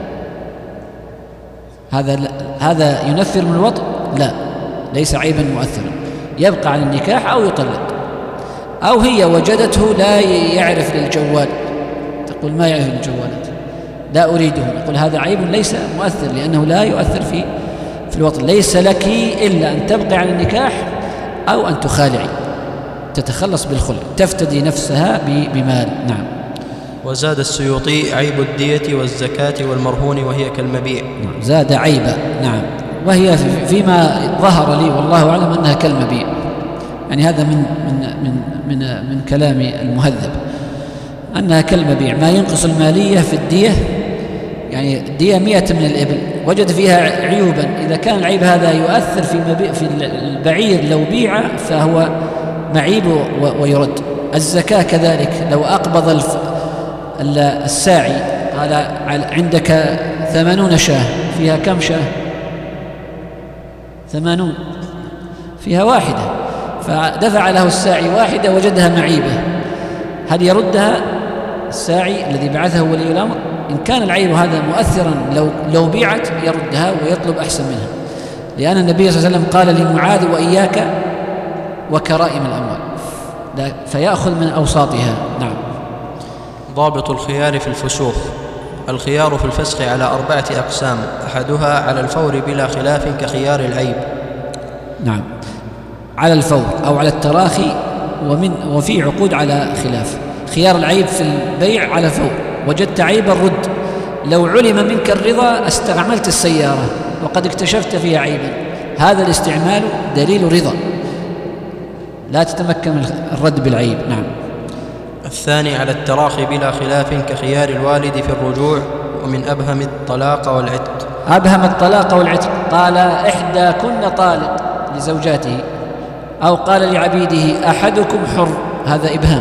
هذا هذا ينفر من الوطء؟ لا، ليس عيبا مؤثرا، يبقى على النكاح أو يطلق. أو هي وجدته لا يعرف للجوال، تقول ما يعرف للجوالات، لا أريده، نقول هذا عيب ليس مؤثر لأنه لا يؤثر في في الوطء. ليس لك إلا أن تبقي على النكاح أو أن تخالعي، تتخلص بالخلع، تفتدي نفسها بمال. نعم. وزاد السيوطي عيب الدية والزكاة والمرهون وهي كالمبيع. نعم. زاد عيبا، نعم، وهي فيما ظهر لي والله أعلم أنها كالمبيع، يعني هذا من من من من من كلام المهذب، أنها كالمبيع، ما ينقص المالية في الدية. يعني الدية مئة من الإبل، وجد فيها عيوبا، إذا كان العيب هذا يؤثر في في البعير لو بيع فهو معيب ويرد. الزكاة كذلك، لو أقبض الف الساعي قال عندك ثمانون شاة، فيها كم شاة؟ ثمانون، فيها واحدة، فدفع له الساعي واحدة وجدها معيبة، هل يردها الساعي الذي بعثه ولي الأمر؟ إن كان العيب هذا مؤثرا لو لو بيعت يردها ويطلب أحسن منها، لأن النبي صلى الله عليه وسلم قال لمعاذ وإياك وكرائم الأموال، فيأخذ من أوساطها. نعم. ضابط الخيار في الفسوق. الخيار في الفسخ على أربعة أقسام، أحدها على الفور بلا خلاف كخيار العيب. نعم، على الفور أو على التراخي، ومن وفي عقود على خلاف. خيار العيب في البيع على الفور، وجدت عيبا رد، لو علم منك الرضا استعملت السيارة وقد اكتشفت فيها عيبا، هذا الاستعمال دليل رضا، لا تتمكن الرد بالعيب. نعم. الثاني على التراخي بلا خلاف كخيار الوالد في الرجوع، ومن أبهم الطلاق والعتق. أبهم الطلاق والعتق، قال إحداكن طالق لزوجاته، أو قال لعبيده أحدكم حر، هذا إبهام،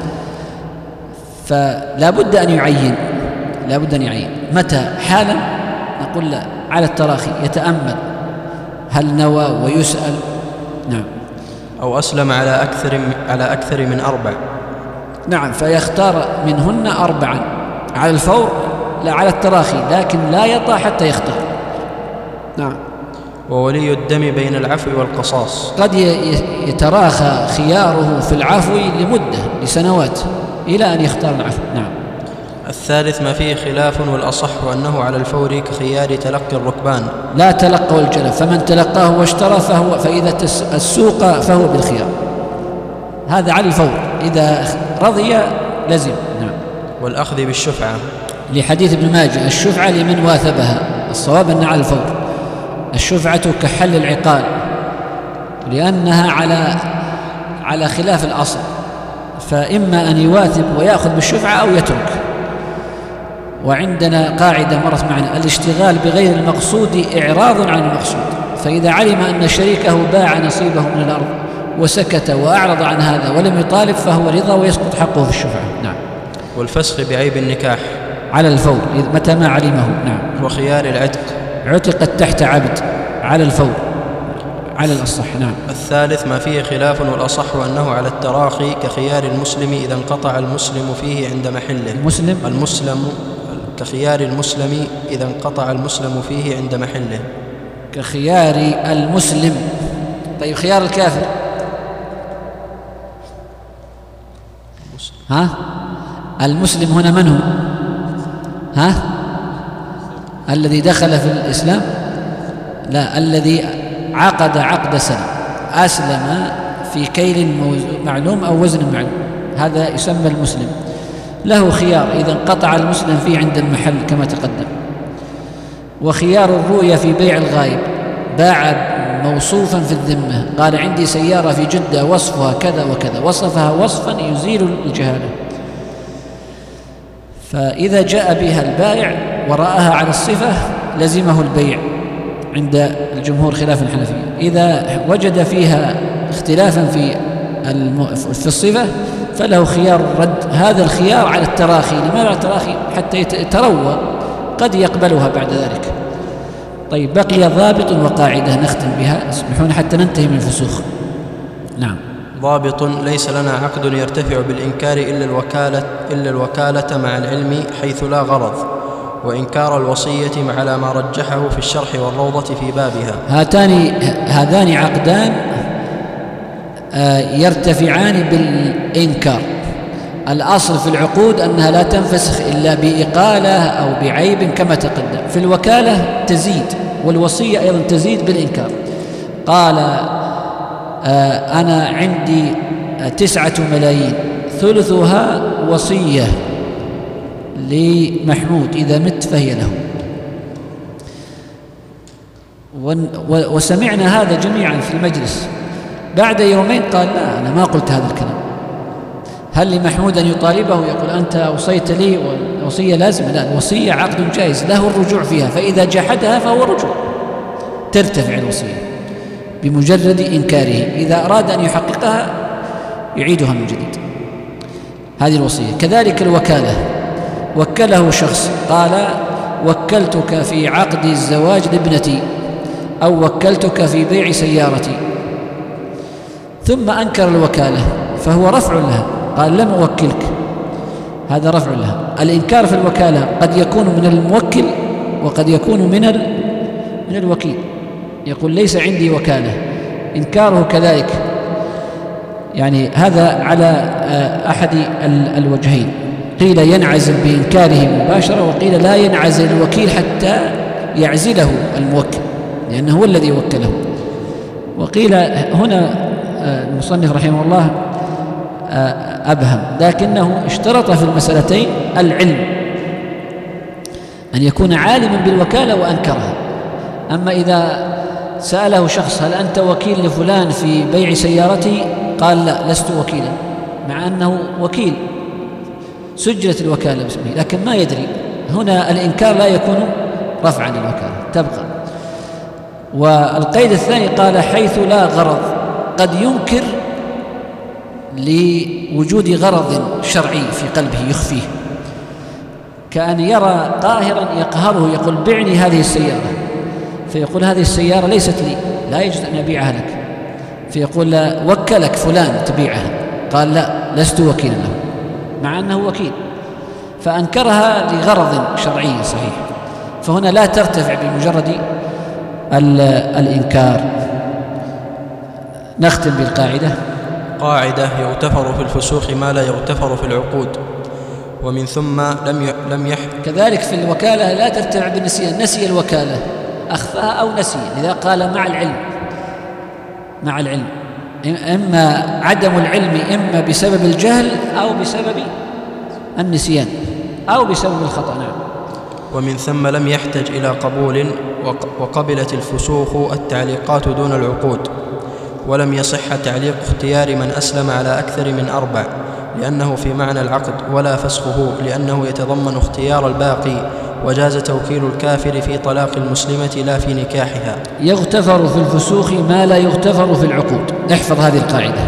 فلا بد أن يعين، لا بد أن يعين متى. حالا نقول لا، على التراخي يتأمل هل نوى ويسأل. نعم. أو أسلم على أكثر على أكثر من أربع. نعم، فيختار منهن أربعا على الفور، لا على التراخي، لكن لا يطأ حتى يختار. نعم. وولي الدم بين العفو والقصاص، قد يتراخى خياره في العفو لمدة لسنوات إلى أن يختار العفو. نعم. الثالث ما فيه خلاف، والأصح أنه على الفور كخيار تلقي الركبان. لا تلقوا الجلب، فمن تلقاه واشترى فهو فإذا السوق فهو بالخيار، هذا على الفور، إذا رضي لزم. نعم. والأخذ بالشفعة، لحديث ابن ماجه الشفعة لمن واثبها، الصواب أن على الفور. الشفعة كحل العقال، لأنها على على خلاف الأصل، فإما أن يواثب ويأخذ بالشفعة أو يترك. وعندنا قاعدة مرت معنا، الاشتغال بغير المقصود إعراض عن المقصود، فإذا علم أن شريكه باع نصيبه من الأرض وسكت وأعرض عن هذا ولم يطالب فهو رضا ويسقط حقه في الشفعة. نعم. والفسخ بعيب النكاح، على الفور متى ما علمه. نعم. وخيار العتق عتقت تحت عبد على الفور على الأصح. نعم. الثالث ما فيه خلاف والأصح أنه على التراخي كخيار المسلم إذا انقطع المسلم فيه عند محله. المسلم المسلم كخيار المسلم إذا انقطع المسلم فيه عند محله. كخيار المسلم. طيب خيار الكافر؟ ها المسلم هنا من هو؟ ها الذي دخل في الإسلام؟ لا، الذي عقد عقد سلم، أسلم في كيل معلوم أو وزن معلوم، هذا يسمى المسلم. له خيار إذا انقطع المسلم فيه عند المحل كما تقدم. وخيار الرؤيا في بيع الغائب، باع موصوفا في الذمة، قال عندي سيارة في جدة وصفها كذا وكذا، وصفها وصفا يزيل الجهالة، فإذا جاء بها البائع ورآها على الصفة لزمه البيع عند الجمهور خلاف الحنفية. إذا وجد فيها اختلافا في في الصفة فله خيار الرد. هذا الخيار على التراخي. لماذا على التراخي؟ حتى يتروى، قد يقبلها بعد ذلك. طيب بقي ضابط وقاعدة نختم بها، اسمحونا حتى ننتهي من الفسوخ. نعم. ضابط: ليس لنا عقد يرتفع بالإنكار إلا الوكالة, إلا الوكالة مع العلم حيث لا غرض، وإنكار الوصية على ما رجحه في الشرح والروضة في بابها. هاتان هذان عقدان يرتفعان بالإنكار. الأصل في العقود أنها لا تنفسخ إلا بإقالة أو بعيب كما تقدم. في الوكالة تزيد، والوصية أيضا تزيد بالإنكار. قال أنا عندي تسعة ملايين، ثلثها وصية لمحمود، إذا مت فهي له. وسمعنا هذا جميعا في المجلس. بعد يومين قال لا، أنا ما قلت هذا الكلام. هل لمحمود أن يطالبه يقول أنت أوصيت لي والوصية لازمة؟ لا، الوصية عقد جائز له الرجوع فيها، فإذا جحدها فهو رجوع، ترتفع الوصية بمجرد إنكاره. إذا أراد أن يحققها يعيدها من جديد. هذه الوصية. كذلك الوكالة، وكله شخص قال وكلتك في عقد الزواج لابنتي، أو وكلتك في بيع سيارتي، ثم أنكر الوكالة فهو رفع لها، قال لم أوكلك، هذا رفع لها. الإنكار في الوكالة قد يكون من الموكل وقد يكون من من الوكيل، يقول ليس عندي وكالة، إنكاره كذلك. يعني هذا على أحد الوجهين، قيل ينعزل بإنكاره مباشرة، وقيل لا ينعزل الوكيل حتى يعزله الموكل لأنه هو الذي وكله. وقيل هنا المصنف رحمه الله أبهم، لكنه اشترط في المسألتين العلم، أن يكون عالما بالوكالة وأنكرها. أما إذا سأله شخص هل أنت وكيل لفلان في بيع سيارتي؟ قال لا، لست وكيلا، مع أنه وكيل، سجلت الوكالة باسمه، لكن ما يدري. هنا الإنكار لا يكون رفعا للوكالة، تبقى. والقيد الثاني قال حيث لا غرض، قد ينكر لوجود غرض شرعي في قلبه يخفيه، كأن يرى قاهرا يقهره يقول بعني هذه السيارة، فيقول هذه السيارة ليست لي، لا يجوز أن أبيعها لك، فيقول لا وكلك فلان تبيعها، قال لا، لست وكيلا له، مع أنه وكيل، فأنكرها لغرض شرعي صحيح. فهنا لا ترتفع بمجرد الإنكار. نختم بالقاعدة. قاعدة: يغتفر في الفسوخ ما لا يغتفر في العقود، ومن ثم لم لم يح كذلك في الوكالة لا ترتفع بالنسيان، نسي الوكالة أخفاها أو نسي، لذا قال مع العلم، مع العلم، إما عدم العلم إما بسبب الجهل أو بسبب النسيان أو بسبب الخطأ. نعم. ومن ثم لم يحتج إلى قبول، وقبلت الفسوخ التعليقات دون العقود، ولم يصح تعليق اختيار من أسلم على أكثر من أربع، لأنه في معنى العقد، ولا فسخه لأنه يتضمن اختيار الباقي، وجاز توكيل الكافر في طلاق المسلمة لا في نكاحها. يغتفر في الفسوخ ما لا يغتفر في العقود. احفظ هذه القاعدة.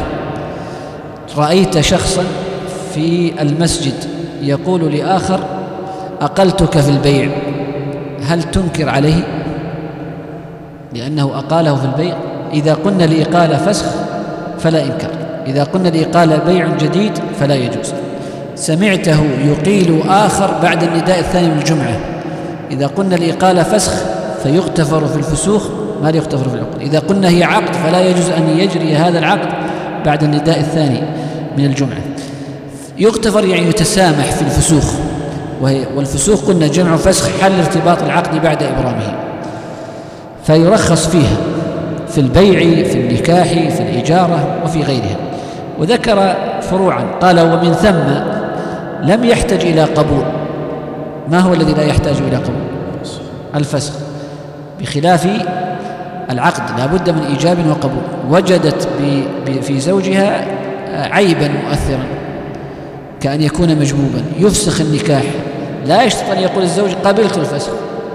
رأيت شخصا في المسجد يقول لآخر أقلتك في البيع، هل تنكر عليه لأنه أقاله في البيع؟ إذا قلنا الإقالة فسخ فلا إنكار، إذا قلنا الإقالة بيع جديد فلا يجوز. سمعته يقيل آخر بعد النداء الثاني من الجمعة، إذا قلنا الإقالة فسخ فيغتفر في الفسوخ ما لا يغتفر في العقد. إذا قلنا هي عقد فلا يجوز أن يجري هذا العقد بعد النداء الثاني من الجمعة. يغتفر يعني يتسامح في الفسوخ، والفسوخ قلنا جمع فسخ حل ارتباط العقد بعد إبرامه، فيرخص فيها في البيع في النكاح في الإجارة وفي غيرها. وذكر فروعا قال ومن ثم لم يحتج إلى قبول. ما هو الذي لا يحتاج إلى قبول؟ الفسخ، بخلاف العقد لا بد من إيجاب وقبول. وجدت في زوجها عيبا مؤثرا كأن يكون مجبوبا يفسخ النكاح، لا يشترط أن يقول الزوج قبلت الفسخ،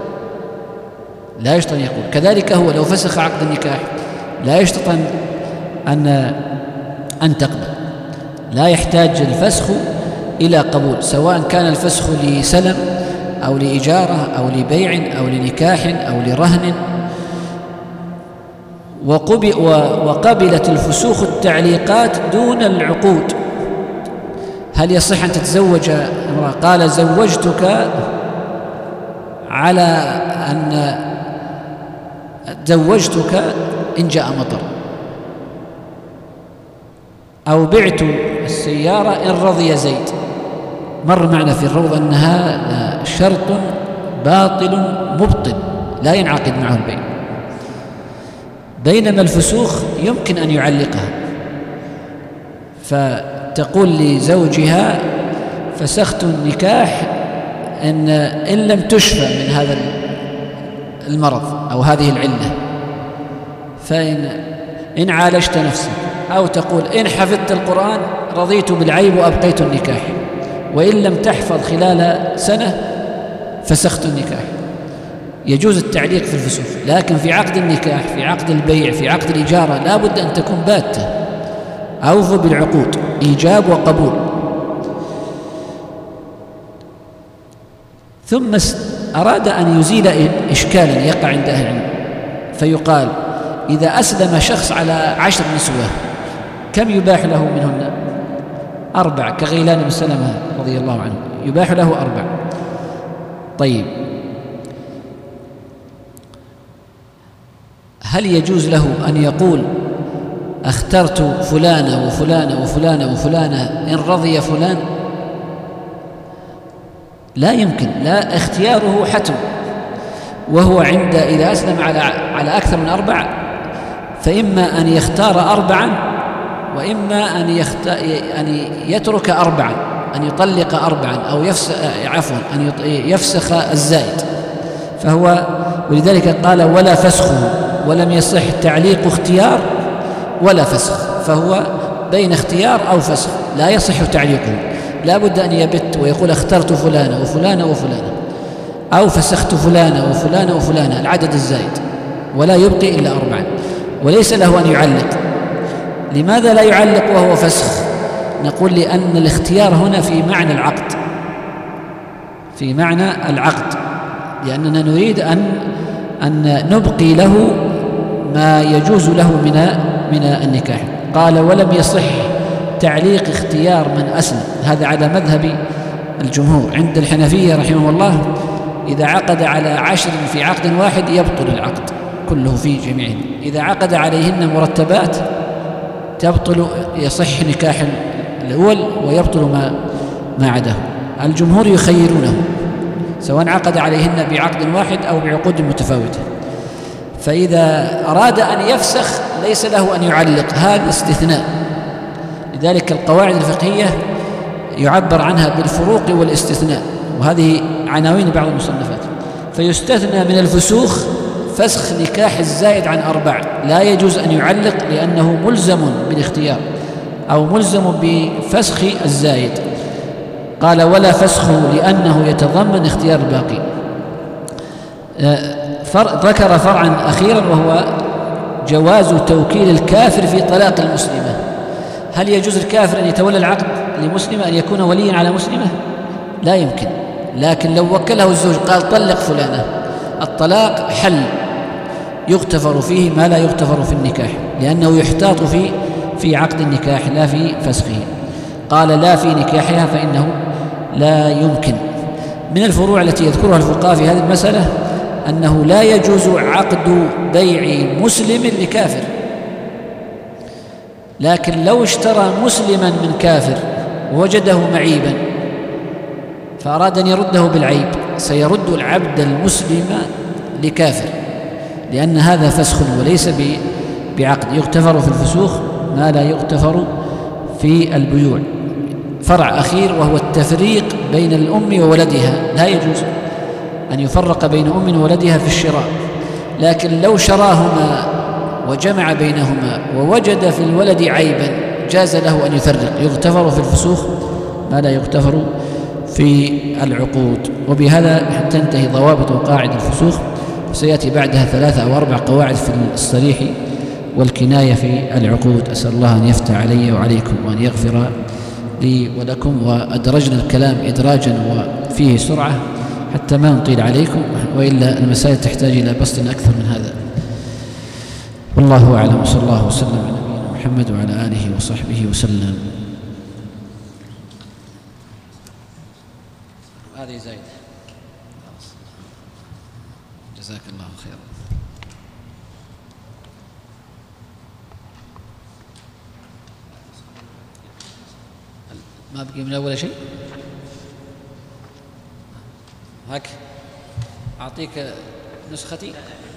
لا يشترط أن يقول. كذلك هو لو فسخ عقد النكاح لا يشترط أن أن تقبل، لا يحتاج الفسخ إلى قبول، سواء كان الفسخ لسلم أو لإجارة أو لبيع أو لنكاح أو لرهن. وقبلت الفسوخ التعليقات دون العقود. هل يصح أن تتزوج امرأة؟ قال زوجتك على أن زوجتك إن جاء مطر، أو بعت السيارة إن رضي زيد. مر معنا في الروض أنها شرط باطل مبطل لا ينعقد معه البيع، بينما الفسوخ يمكن أن يعلقها، فتقول لزوجها فسخت النكاح إن, إن لم تشفى من هذا المرض أو هذه العلة، فإن إن عالجت نفسك، أو تقول إن حفظت القرآن رضيت بالعيب وأبقيت النكاح، وإن لم تحفظ خلال سنة فسخت النكاح. يجوز التعليق في الفسوخ، لكن في عقد النكاح في عقد البيع في عقد الإجارة لا بد أن تكون باتة. أوفوا بالعقود إيجاب وقبول. ثم أراد أن يزيل إشكالا يقع عند أهل العلم، فيقال إذا أسلم شخص على عشر نسوة كم يباح له منهن؟ أربع، كغيلان بن سلمة رضي الله عنه يباح له أربع. طيب، هل يجوز له أن يقول اخترت فلانة وفلانة وفلانة وفلانة إن رضي فلان؟ لا يمكن، لا، اختياره حتم، وهو عند إذا أسلم على على أكثر من أربع فإما أن يختار أربعا وإما أن أن يترك أربعا، أن يطلق أربعا أو يفسخ عفوا أن يفسخ الزائد. فهو ولذلك قال ولا فسخه، ولم يصح تعليق اختيار ولا فسخ، فهو بين اختيار أو فسخ لا يصح تعليقه. لا بد أن يبت ويقول اخترت فلانة وفلانة وفلانة، أو فسخت فلانة وفلانة وفلانة العدد الزائد، ولا يبقي إلا أربعا، وليس له أن يعلق. لماذا لا يعلق وهو فسخ؟ نقول لأن الاختيار هنا في معنى العقد، في معنى العقد، لأننا نريد أن أن نبقي له ما يجوز له من من النكاح. قال ولم يصح تعليق اختيار من أسلم، هذا على مذهب الجمهور. عند الحنفية رحمه الله إذا عقد على عشر في عقد واحد يبطل العقد كله في جميعهم، إذا عقد عليهن مرتبات تبطل، يصح نكاح الأول ويبطل ما ما عداه. الجمهور يخيرونه سواء عقد عليهن بعقد واحد أو بعقود متفاوتة، فإذا أراد أن يفسخ ليس له أن يعلق، هذا استثناء. لذلك القواعد الفقهية يعبر عنها بالفروق والاستثناء، وهذه عناوين بعض المصنفات. فيستثنى من الفسوخ فسخ نكاح الزائد عن أربع، لا يجوز أن يعلق لأنه ملزم بالاختيار أو ملزم بفسخ الزائد. قال ولا فسخه لأنه يتضمن اختيار الباقي. ذكر فرعا أخيرا وهو جواز توكيل الكافر في طلاق المسلمة. هل يجوز الكافر أن يتولى العقد لمسلمة، أن يكون وليا على مسلمة؟ لا يمكن، لكن لو وكله الزوج قال طلق فلانة، الطلاق حل يغتفر فيه ما لا يغتفر في النكاح، لأنه يحتاط في في عقد النكاح لا في فسخه. قال لا في نكاحها فإنه لا يمكن. من الفروع التي يذكرها الفقهاء في هذه المسألة أنه لا يجوز عقد بيع مسلم لكافر، لكن لو اشترى مسلما من كافر ووجده معيبا فأراد أن يرده بالعيب سيرد العبد المسلم لكافر، لأن هذا فسخ وليس بعقد. يغتفر في الفسوخ ما لا يغتفر في البيوع. فرع أخير وهو التفريق بين الأم وولدها، لا يجوز أن يفرق بين أم وولدها في الشراء، لكن لو شراهما وجمع بينهما ووجد في الولد عيبا جاز له أن يفرق. يغتفر في الفسوخ ما لا يغتفر في العقود. وبهذا تنتهي ضوابط وقاعد الفسوخ، وسيأتي بعدها ثلاثة أو أربع قواعد في الصريح والكناية في العقود. أسأل الله أن يفتح علي وعليكم وأن يغفر لي ولكم. وأدرجنا الكلام إدراجا وفيه سرعة حتى ما نطيل عليكم، وإلا المسائل تحتاج إلى بسط أكثر من هذا. والله أعلم، وصلى الله وسلم على نبينا محمد وعلى آله وصحبه وسلم. هذه زايدة. جزاك الله خيرا. ما بقي من أول شيء؟ هاك أعطيك نسختي.